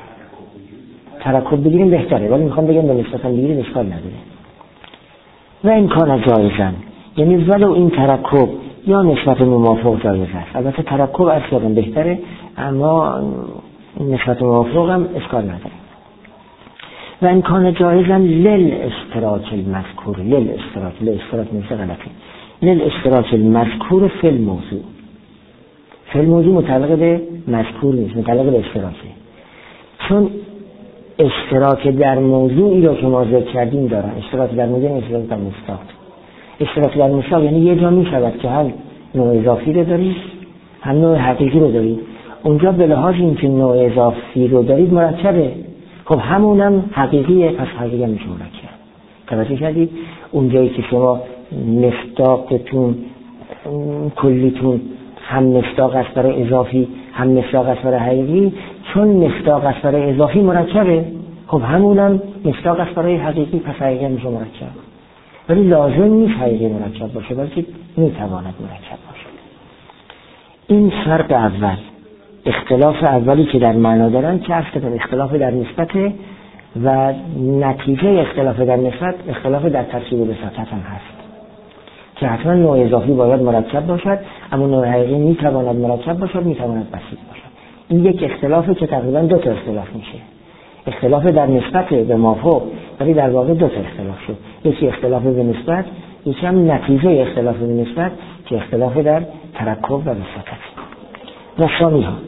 Speaker 1: ترکب بگیریم بهتره، ولی میخوام بگم به نسبت هم بگیریم اشکال نداره. و این کانه جایزن یعنی ولو این ترکب یا نسبت موافق جایز است. البته ترکب از کردن بهتره، اما نسبت موافق هم اشکال نداره. و امکان جایزا للاشتراک المذکور، للاشتراک میشه غلطی، للاشتراک المذکور فی الموضوع. فی الموضوع متعلق به مذکور نیست، متعلق به اشتراکه. چون اشتراک در موضوعی رو که ما ذکر کردیم دارن، اشتراک در موضوع نیست، اشتراک در مصداق. اشتراک در مصداق یعنی یه جا می شود که هم نوع اضافی رو دارید هم نوع حقیقی رو دارید. اونجا به لحاظ اینکه نوع اضافی رو دارید مرکبه، خب همونم حقیقیه، پس حقیقی هم میشه مرکب. توجه کردید؟ اونجایی که شما مصداقتون کلیتون هم مصداق است برای اضافی هم مصداق است برای حقیقی، چون مصداق است برای اضافی مرکبه، خب همونم مصداق است برای حقیقی، پس حقیقی هم میشه مرکب. ولی لازم نیست حقیقی مرکب باشه، بلکه میتواند مرکب باشه. این فرق اول، اختلاف اولی که در معنا دارن که اختلاف در نسبت و نتیجه اختلاف در نسبت اختلاف در ترکیب و بساطت هم هست که حتما نوع اضافی باید مرکب باشد، اما نوع حقیقی میتواند مرکب باشد، میتواند بسیط باشد. این یک اختلافی که تقریبا دو تا اختلاف میشه. اختلاف در نسبت به مافوق، ولی در واقع دو تا اختلاف شد. یکی اختلاف به نسبت، یکی هم نتیجه اختلاف به نسبت که اختلاف در ترکب و بساطت. و ثانی ها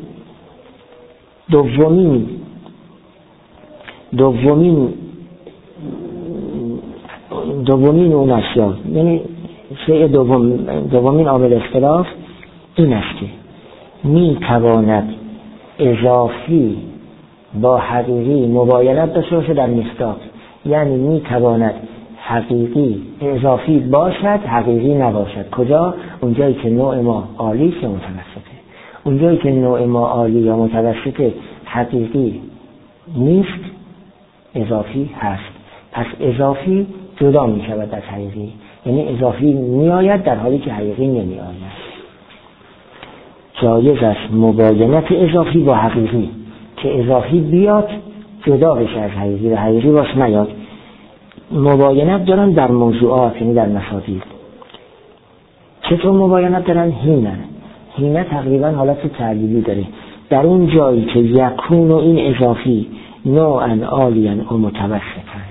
Speaker 1: دومین اون اشیا، یعنی شیء دومین عامل اختلاف این است که می تواند اضافی با حقیقی مباینت داشته باشه در مصداق. یعنی می تواند حقیقی اضافی باشد حقیقی نباشد. کجا؟ اونجایی که نوع ما عالی یا متوسطه. اونجایی که نوع ما عالی یا متوسطه حقیقی نیست، اضافی هست. پس اضافی جدا می شود از حقیقی، یعنی اضافی می آید در حالی که حقیقی نمی آید. جایز است مباینت اضافی با حقیقی، که اضافی بیاد جدا بشه از حقیقی و حقیقی باش نیاد. مباینت دارن در موضوعات، یعنی در مصادیق. چطور مباینت دارن؟ هینه تقریبا حالت تعلیلی داره. در اون جایی که یکون و این اضافی نوعا عالیا و متوسطن،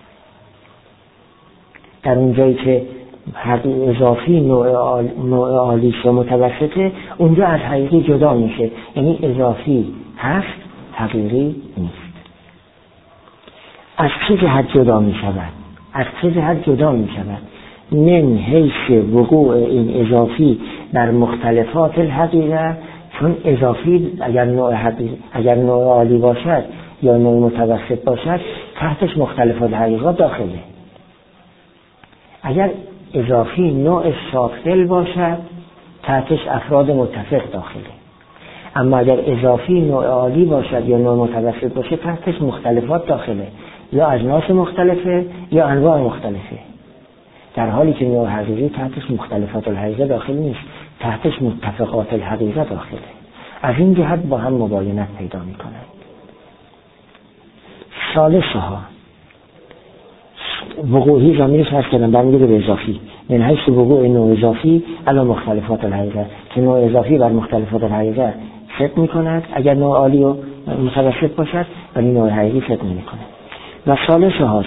Speaker 1: در اون جایی که اضافی نوع عالی و متوسطه، اونجا از حقیقی جدا میشه، یعنی اضافی هست حقیقی نیست. از چه جهت جدا می شود؟ من حیث وقوع این اضافی در مختلفات الحقیقه، چون اضافی اگر نوع عالی باشد یا نوع متوسط باشد تحتش مختلفات حقیقات داخله. اگر اضافی نوع شاغل باشد تحتش افراد متفق داخله. اما اگر اضافی نوع عالی باشد یا نوع متوسط باشه تحتش مختلفات داخله، یا اجناس مختلفه یا انواع مختلفه. در حالی که نوع حقیقی تحتش مختلفات الحقیقه داخل نیست، تحتش متفقات الحقیقه داخله. از این جهت با هم مباینت پیدا می کنند. ثالثها وقوعی ضمیرش هست کردن برمیگرده به اضافی، من حیث وقوع نوع اضافی علی مختلفات الحقیقه، که نوع اضافی بر مختلفات الحقیقه ست می کند اگر نوع عالی و متوسط باشد، ولی نوع حقیقی ست نمی کند. و ثالثها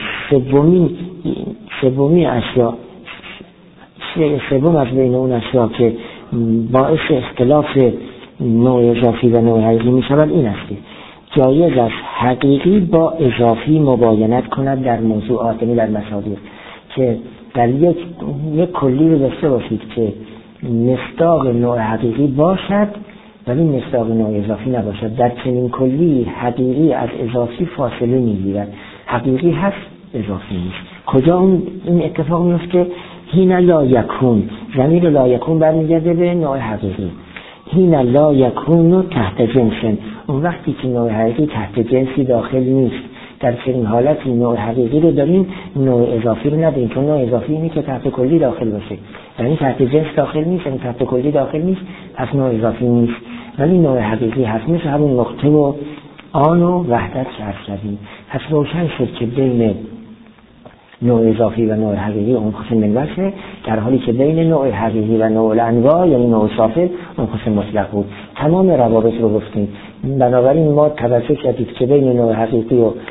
Speaker 1: سومی اشیا، سوم از بین اون اشیا که باعث اختلاف نوع اضافی و نوع حقیقی می شود این است که جایز است حقیقی با اضافی مباینت کند در موضوعات، یعنی در مصادیق، که در یک کلی رو داشته باشید که مصداق نوع حقیقی باشد ولی مصداق نوع اضافی نباشد. در چنین کلی حقیقی از اضافی فاصله میگیرد، حقیقی هست اضافی نیست. کجا این اتفاق میفته؟ هین لا یکون، ضمیر لا یکون برمیگرده به نوع حقیقی. هین لا یکون تحت جنسن، اون وقتی که نوع حقیقی تحت جنسی داخل نیست. در چنین حالتی نوع حقیقی رو داریم، نوع اضافی رو نداریم، چون نوع اضافی اینه که تحت کلی داخل باشه، یعنی تحت جنس داخل نیست، یعنی تحت کلی داخل نیست، پس نوع اضافی نیست، ولی نوع حقیقی هست. مثل همون نقطه و آن و وحدت شرط شدیم. پس روشن شد که بین نوع اضافی و نوع حقیقی اون خصوص منوسه، در حالی که بین نوع حقیقی و نوع الانواع یعنی نوع سافل اون خصوص مطلق بود. تمام روابط رو گفتیم. بنابراین ما توجه کردیم که بین نوع حقیقی و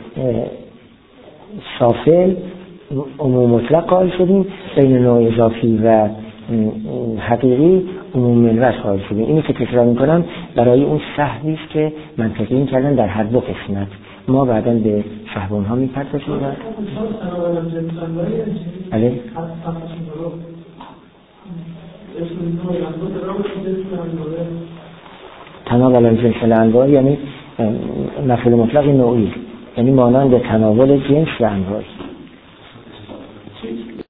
Speaker 1: سافل عموم مطلق قائل شدیم، بین نوع اضافی و حقیقی عموم منوس قائل شدیم. اینی که تکرار میکنم برای اون سهوی است که منطقی کردن در هر دو قسمت. ما بعداً به فهم اونها میپردازیم. بله. تناول الجنس الانواع یعنی مفعول مطلق نوعی، یعنی مانند تناول جنس و انواع.